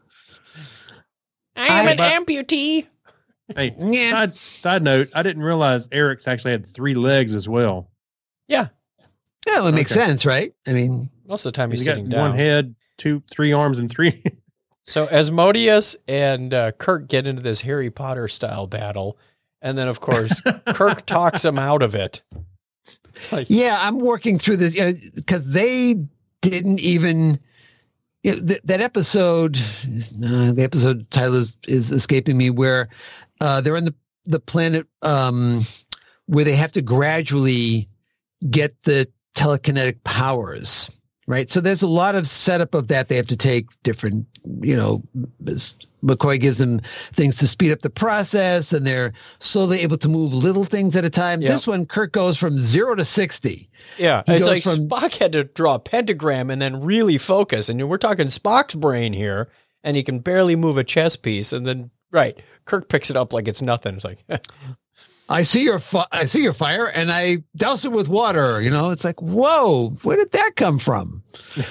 I am I- an but- amputee. Hey, Yeah. side side note, I didn't realize Eric's actually had three legs as well. Yeah. Yeah, well, it makes Okay. sense, right? I mean, Most of the time he's, He's got sitting one down. head, two, three arms, and three. So Asmodeus and uh, Kirk get into this Harry Potter style battle. And then, of course, Kirk talks him out of it. It's like, yeah, I'm working through this because they didn't even. You know, th- that episode, is- uh, the episode title is, is escaping me, where uh, they're on the the planet um, where they have to gradually get the telekinetic powers. Right. So there's a lot of setup of that. They have to take different, you know, as McCoy gives them things to speed up the process, and they're slowly able to move little things at a time. Yeah. This one, Kirk goes from zero to sixty. yeah. He It's goes like from- Spock had to draw a pentagram and then really focus. And we're talking Spock's brain here, and he can barely move a chess piece. And then, right, Kirk picks it up like it's nothing. It's like, I see your fi- I see your fire, and I douse it with water. You know, it's like, whoa, where did that come from?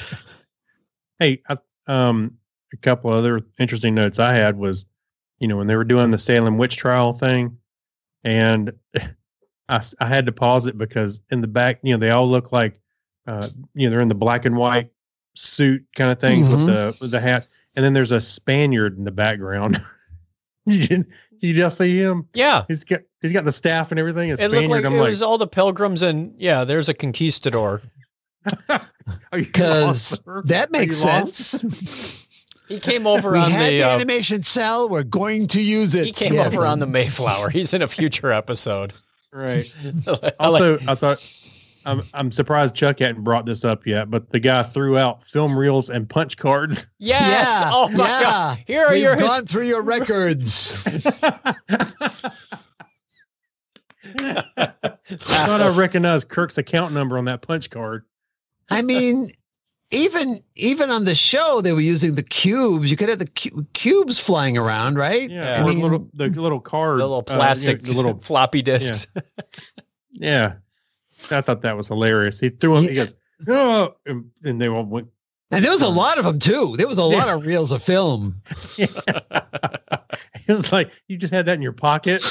Hey, I, um, a couple other interesting notes I had was, you know, when they were doing the Salem witch trial thing, and I, s- I had to pause it because in the back, you know, they all look like, uh, you know, they're in the black and white suit kind of things Mhm. with the with the hat, and then there's a Spaniard in the background. you didn't, did you just see him? yeah. He's got he's got the staff and everything. A It looked Spaniard. like I'm it like, was all the pilgrims, and yeah, there's a conquistador. are you Because lost, sir? that Are makes you lost? sense. He came over We on had the. the Uh, animation cell. We're going to use it. he came Yes. over on the Mayflower. He's in a future episode. Right. I like- Also, I thought I'm I'm surprised Chuck hadn't brought this up yet, but the guy threw out film reels and punch cards. yes. Yeah, Oh my yeah. god. Here are We've your. gone through your records. I thought I recognized Kirk's account number on that punch card. I mean, even even on the show, they were using the cubes. You could have the cu- cubes flying around, right? Yeah, Yeah. or I mean- little the little cards, the little uh, you know, plastic, the little floppy disks. yeah. I thought that was hilarious. He threw him. He Yeah. goes, no, and, and they all went. And there was a lot of them too. There was a lot Yeah. of reels of film. It was like you just had that in your pocket.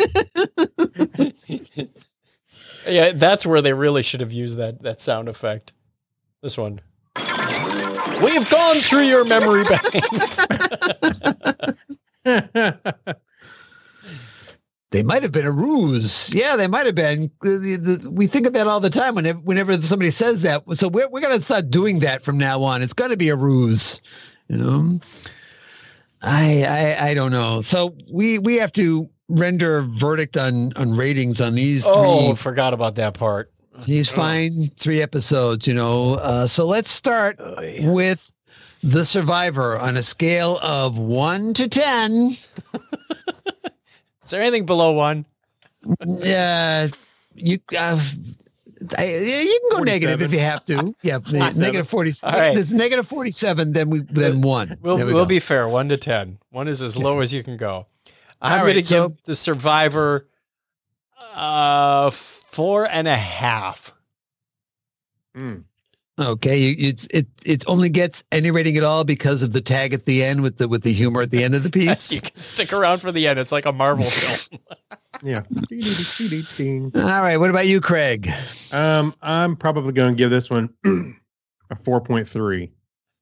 Yeah, that's where they really should have used that that sound effect. This one. We've gone through your memory banks. They might have been a ruse. Yeah, they might have been. The- the- the- we think of that all the time whenever, whenever somebody says that. So we're, we're going to start doing that from now on. It's going to be a ruse. You know, I, I I don't know. So we we have to render a verdict on on ratings on these Oh, three. forgot about that part. These fine three episodes. You know. Uh, so let's start Oh, yeah. with The Survivor on a scale of one to ten. Is there anything below one? Yeah, you. Uh, I, yeah, you can go negative if forty-seven. you have to. Yeah, forty-seven. negative forty. All right. There's negative forty-seven. Then we then one. We'll There we we'll go. be fair. One to ten. One is as low as you can go. I'm All going to right, so- give The Survivor uh four and a half. Mm. Okay, you, it's it it only gets any rating at all because of the tag at the end with the with the humor at the end of the piece. You can stick around for the end. It's like a Marvel film. Yeah. All right, what about you, Craig? Um, I'm probably going to give this one a four point three.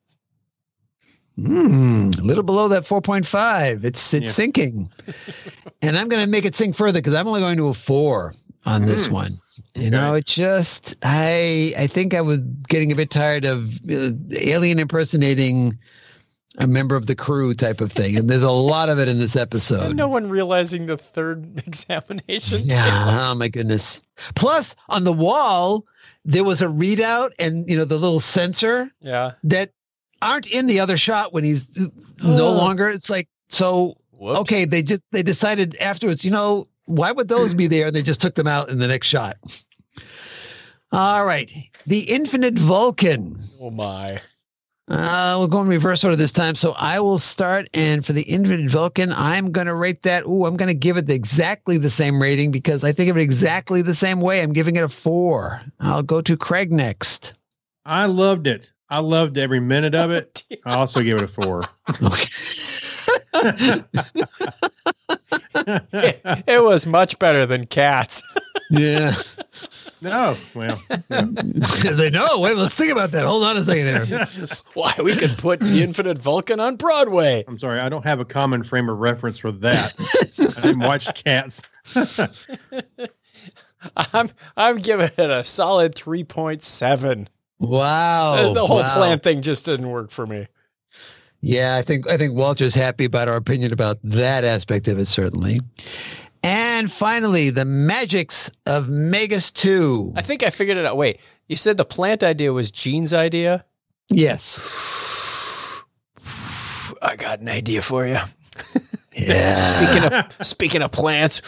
Hmm, a little below that four point five. It's it's Yeah. sinking, and I'm going to make it sink further because I'm only going to a four on this Mm. one. You know, it just I I think I was getting a bit tired of uh, alien impersonating a member of the crew type of thing, and there's a lot of it in this episode. And no one realizing the third examination. table. Yeah, oh my goodness. Plus, on the wall, there was a readout and, you know, the little sensor Yeah. that aren't in the other shot when he's no longer. It's like, so, Whoops. okay, they just, they decided afterwards, you know, why would those be there? They just took them out in the next shot. All right. The Infinite Vulcan. Oh my. Uh, we'll go in reverse order this time. So I will start. And for the Infinite Vulcan, I'm going to rate that. Ooh, I'm going to give it exactly the same rating because I think of it exactly the same way. I'm giving it a four. I'll go to Craig next. I loved it. I loved every minute of it. I also give it a four. it, it was much better than Cats. Yeah. No, well, yeah. They know. Wait, let's think about that. Hold on a second here. Why, we could put the Infinite Vulcan on Broadway. I'm sorry, I don't have a common frame of reference for that. I didn't watch Cats. I'm I'm giving it a solid three point seven. Wow. The whole wow. plan thing just didn't work for me. Yeah, I think I think Walter's happy about our opinion about that aspect of it, certainly. And finally, the magics of Megas two. I think I figured it out. Wait, you said the plant idea was Gene's idea? Yes. I got an idea for you. Yeah. Speaking of speaking of plants.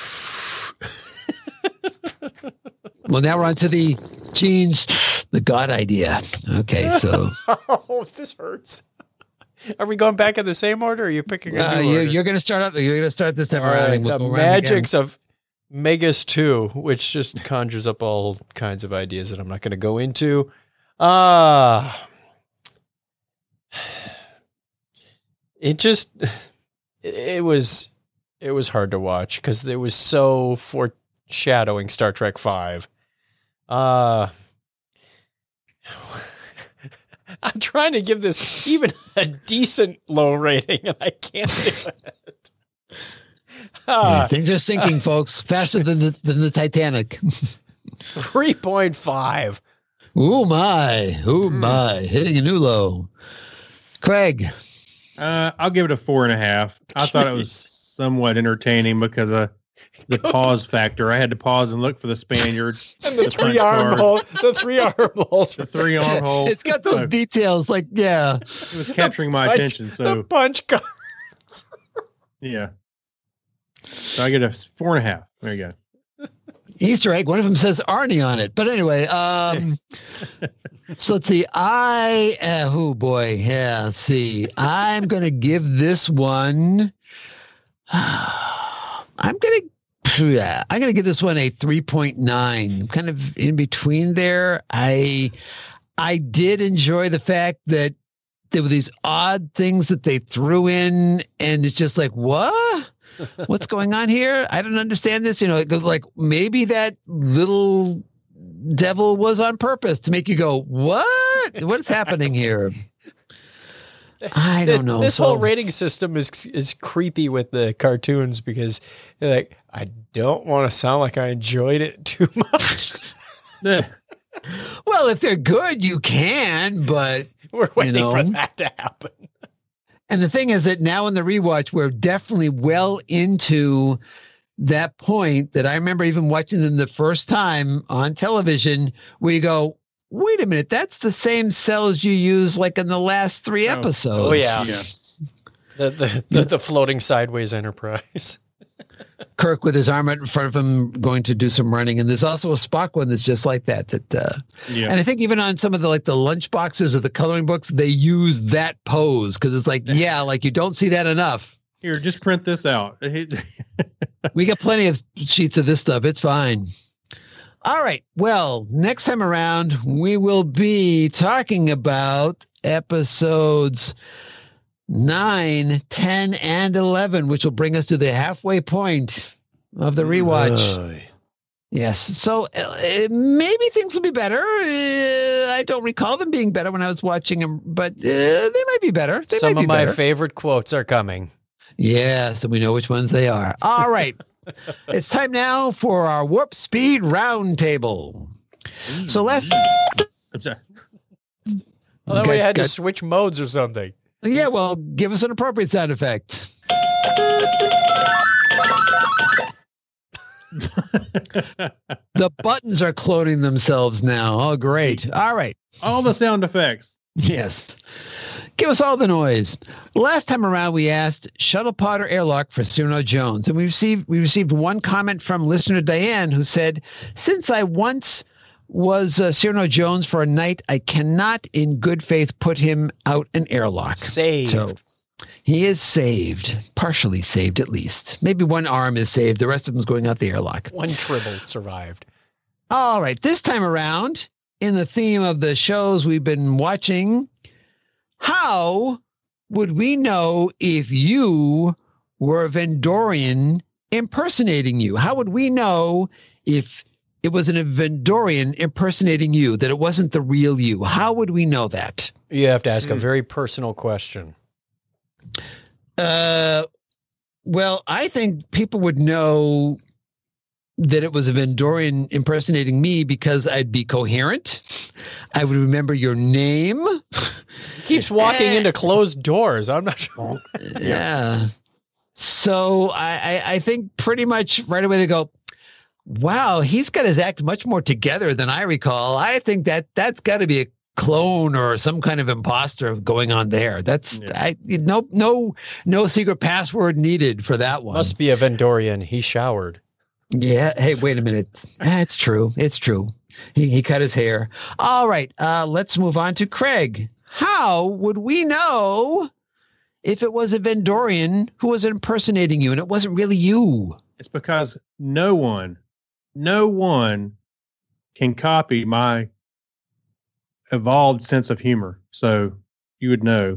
Well, now we're on to the Gene's, the God idea. Okay, so. Oh, this hurts. Are we going back in the same order, or are you picking a Uh, new you, order? you're going to start up. You're going to start this time All around. right, and we'll the go around again. magics of Megas two, which just conjures up all kinds of ideas that I'm not going to go into. Ah, uh, it just it was it was hard to watch because it was so foreshadowing Star Trek five. Uh I'm trying to give this even a decent low rating, and I can't do it. Yeah, Uh, things are sinking, folks, faster than the, than the Titanic. three point five. Oh my! Oh my! Hitting a new low. Craig. Uh, I'll give it a four and a half. I thought it was Jeez. somewhat entertaining because of the pause factor. I had to pause and look for the Spaniard, And the, the three punch arm card, hole, the three arm holes, the three arm hole. It's got those So details. Like, yeah. it was capturing my punch- attention. the So punch card. yeah, so I get a four and a half. There you go. Easter egg. One of them says Arnie on it. But anyway, um, so let's see. I, uh, oh boy. Yeah. Let's see. I'm going to give this one. I'm going to. Yeah, I'm going to give this one a three point nine. I'm kind of in between there. I I did enjoy the fact that there were these odd things that they threw in, and it's just like, what? What's going on here? I don't understand this. You know, it goes like maybe that little devil was on purpose to make you go, what? What's happening here? I don't know. This So- whole rating system is is creepy with the cartoons because you're like, I don't want to sound like I enjoyed it too much. Eh, Well, if they're good, you can, but We're waiting know. for that to happen. and the thing is that now in the rewatch, we're definitely well into that point that I remember even watching them the first time on television where you go, wait a minute, that's the same cells you use like in the last three Oh. episodes. Oh, yeah. yeah. The the, the, the floating sideways Enterprise. Kirk with his arm out in front of him going to do some running. And there's also a Spock one that's just like that. That uh, Yeah. And I think even on some of the like the lunch boxes or the coloring books, they use that pose because it's like, yeah, like you don't see that enough. Here, just print this out. We got plenty of sheets of this stuff. It's fine. All right. Well, next time around, we will be talking about episodes nine, ten, and eleven, which will bring us to the halfway point of the rewatch. Yes. So uh, maybe things will be better. Uh, I don't recall them being better when I was watching them, but uh, they might be better. They Some might of be my better. favorite quotes are coming. Yeah, so we know which ones they are. All right. It's time now for our Warp Speed Roundtable. So let's, I'm sorry. Well, that Got- way I had to got- switch modes or something. yeah, well, give us an appropriate sound effect. The buttons are cloning themselves now. Oh, great. All right. All the sound effects. Yes. Give us all the noise. Last time around, we asked shuttle pod or airlock for Cyrano Jones, and we received we received one comment from listener Diane who said, "Since I once was uh, Cyrano Jones for a night, I cannot, in good faith, put him out an airlock." Saved. So he is saved, partially saved at least. Maybe one arm is saved. The rest of them's going out the airlock. One Tribble survived. All right, this time around, in the theme of the shows we've been watching, how would we know if you were a Vendorian impersonating you? How would we know if it was an Vendorian impersonating you, that it wasn't the real you? How would we know that? You have to ask a very personal question. Uh, well, I think people would know that it was a Vendorian impersonating me because I'd be coherent. I would remember your name. He keeps walking into closed doors. I'm not sure. Yeah. So I, I, I think pretty much right away they go, wow, he's got his act much more together than I recall. I think that that's got to be a clone or some kind of imposter going on there. That's Yeah. I no no no secret password needed for that one. Must be a Vendorian. He showered. Yeah. Hey, wait a minute. It's true. It's true. He he cut his hair. All right. Uh, let's move on to Craig. How would we know if it was a Vendorian who was impersonating you and it wasn't really you? It's because no one, no one can copy my evolved sense of humor. So you would know.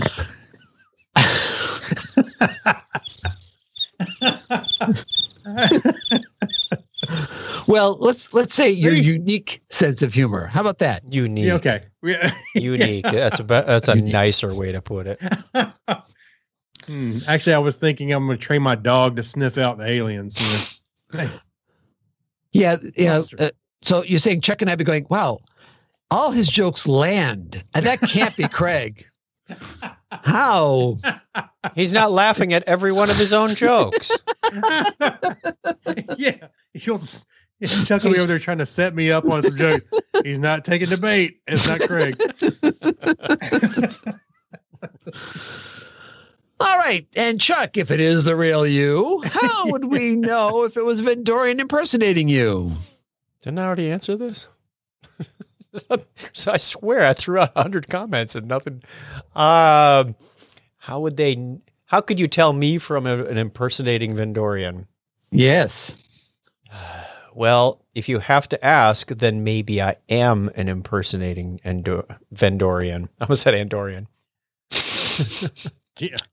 Well, let's let's say your Hey. unique sense of humor. How about that? Unique. Yeah, okay. Yeah. Unique. That's a be- that's a nicer way to put it. Hmm. Actually, I was thinking I'm going to train my dog to sniff out the aliens. You know? Hey, Yeah, yeah. Monster. Uh, so you're saying Chuck and I'd be going, wow, all his jokes land. And that can't be Craig. How? He's not laughing at every one of his own jokes. yeah, he'll s- Chuck will be over there trying to set me up on some joke. He's not taking the bait. It's not Craig. All right. And Chuck, if it is the real you, how would we know if it was Vendorian impersonating you? Didn't I already answer this? So I swear I threw out a hundred comments and nothing. Um, how would they? How could you tell me from a, an impersonating Vendorian? Yes. Well, if you have to ask, then maybe I am an impersonating Endo- Vendorian. I almost said Andorian. Yeah.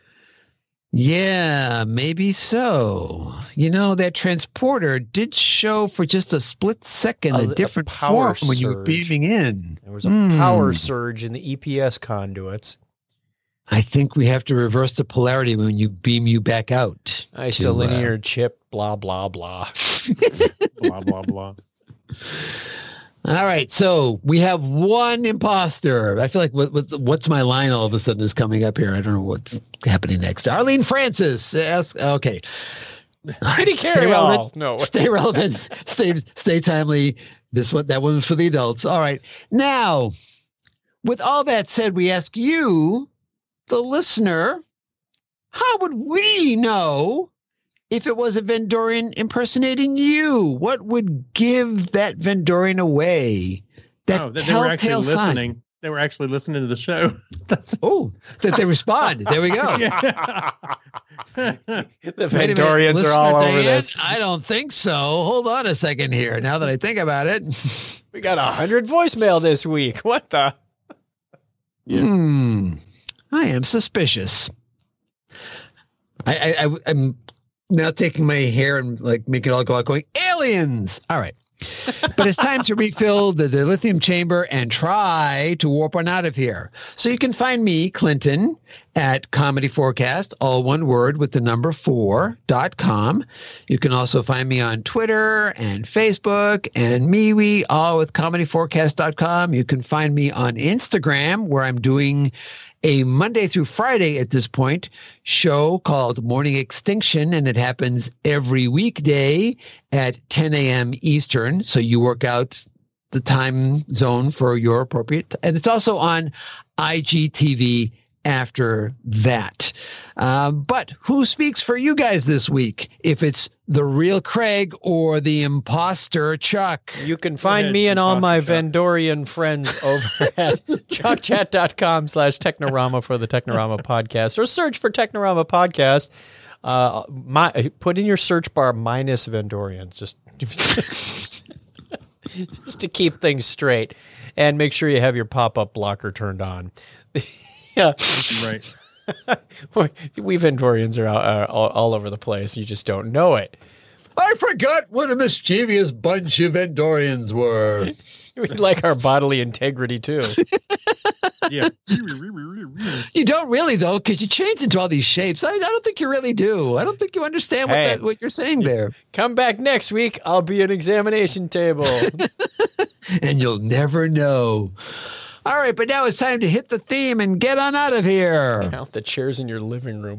Yeah, maybe so. You know, that transporter did show for just a split second A- a, a different power form when you were surge. beaming in. There was a Hmm. power surge in the E P S conduits. I think we have to reverse the polarity when you beam you back out. Nice to, a uh, linear chip, blah, blah, blah. Blah blah blah. All right, so we have one imposter. I feel like what, what, what's my line all of a sudden is coming up here. I don't know what's happening next. Arlene Francis. Ask, okay. Pretty Stay carry relevant. all. No. Stay relevant. Stay stay timely. This one, that one's for the adults. All right. Now, with all that said, we ask you, the listener, how would we know if it was a Vendorian impersonating you? What would give that Vendorian away? That Oh, that they were actually telltale sign. listening. They were actually listening to the show. That's Oh, that they respond. There we go. yeah. The Wait a minute, Vendorians are all listener over Diane? this. I don't think so. Hold on a second here. Now that I think about it. We got a hundred voicemail this week. What the? Yeah. Hmm. I am suspicious. I, I, I I'm now taking my hair and like making it all go out, going aliens. All right, but it's time to refill the, the lithium chamber and try to warp on out of here. So you can find me, Clinton, at Comedy Forecast, all one word with the number four dot com. You can also find me on Twitter and Facebook and MeWe, all with comedy forecast dot com. You can find me on Instagram, where I'm doing a Monday through Friday at this point show called Morning Extinction, and it happens every weekday at ten a.m. Eastern. So you work out the time zone for your appropriate. And it's also on I G T V after that. Uh, but who speaks for you guys this week? If it's the real Craig or the imposter Chuck? You can find ahead, me and all my imposter Chuck. Vandorian friends over at chuckchat.com slash Technorama for the Technorama podcast, or search for Technorama podcast. Uh, my, put in your search bar minus Vandorians, just, just to keep things straight, and make sure you have your pop-up blocker turned on. Yeah. Right. We Vandorians are all, uh, all, all over the place. You just don't know it. I forgot what a mischievous bunch of Endorians were. We like our bodily integrity, too. Yeah. You don't really, though, because you change into all these shapes. I, I don't think you really do. I don't think you understand what, Hey. that, what you're saying there. Come back next week. I'll be an examination table. And you'll never know. All right, but now it's time to hit the theme and get on out of here. Count the chairs in your living room.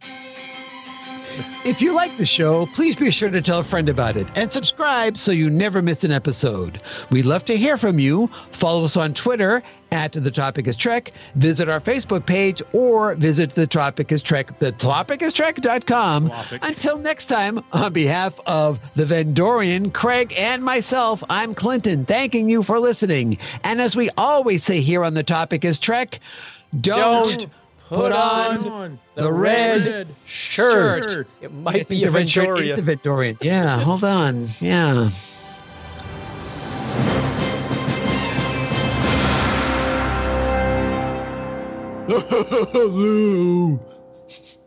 If you like the show, please be sure to tell a friend about it and subscribe so you never miss an episode. We'd love to hear from you. Follow us on Twitter at The Topic is Trek. Visit our Facebook page or visit The Topic is Trek, the topic is trek dot com. Topic. Until next time, on behalf of the Vandorian, Craig, and myself, I'm Clinton, thanking you for listening. And as we always say here on The Topic is Trek, don't, Don't put on on the red Shirt. shirt. It I might think be a the red shirt Vendoria. is the Victorian. Yeah, hold on. Yeah. Lou.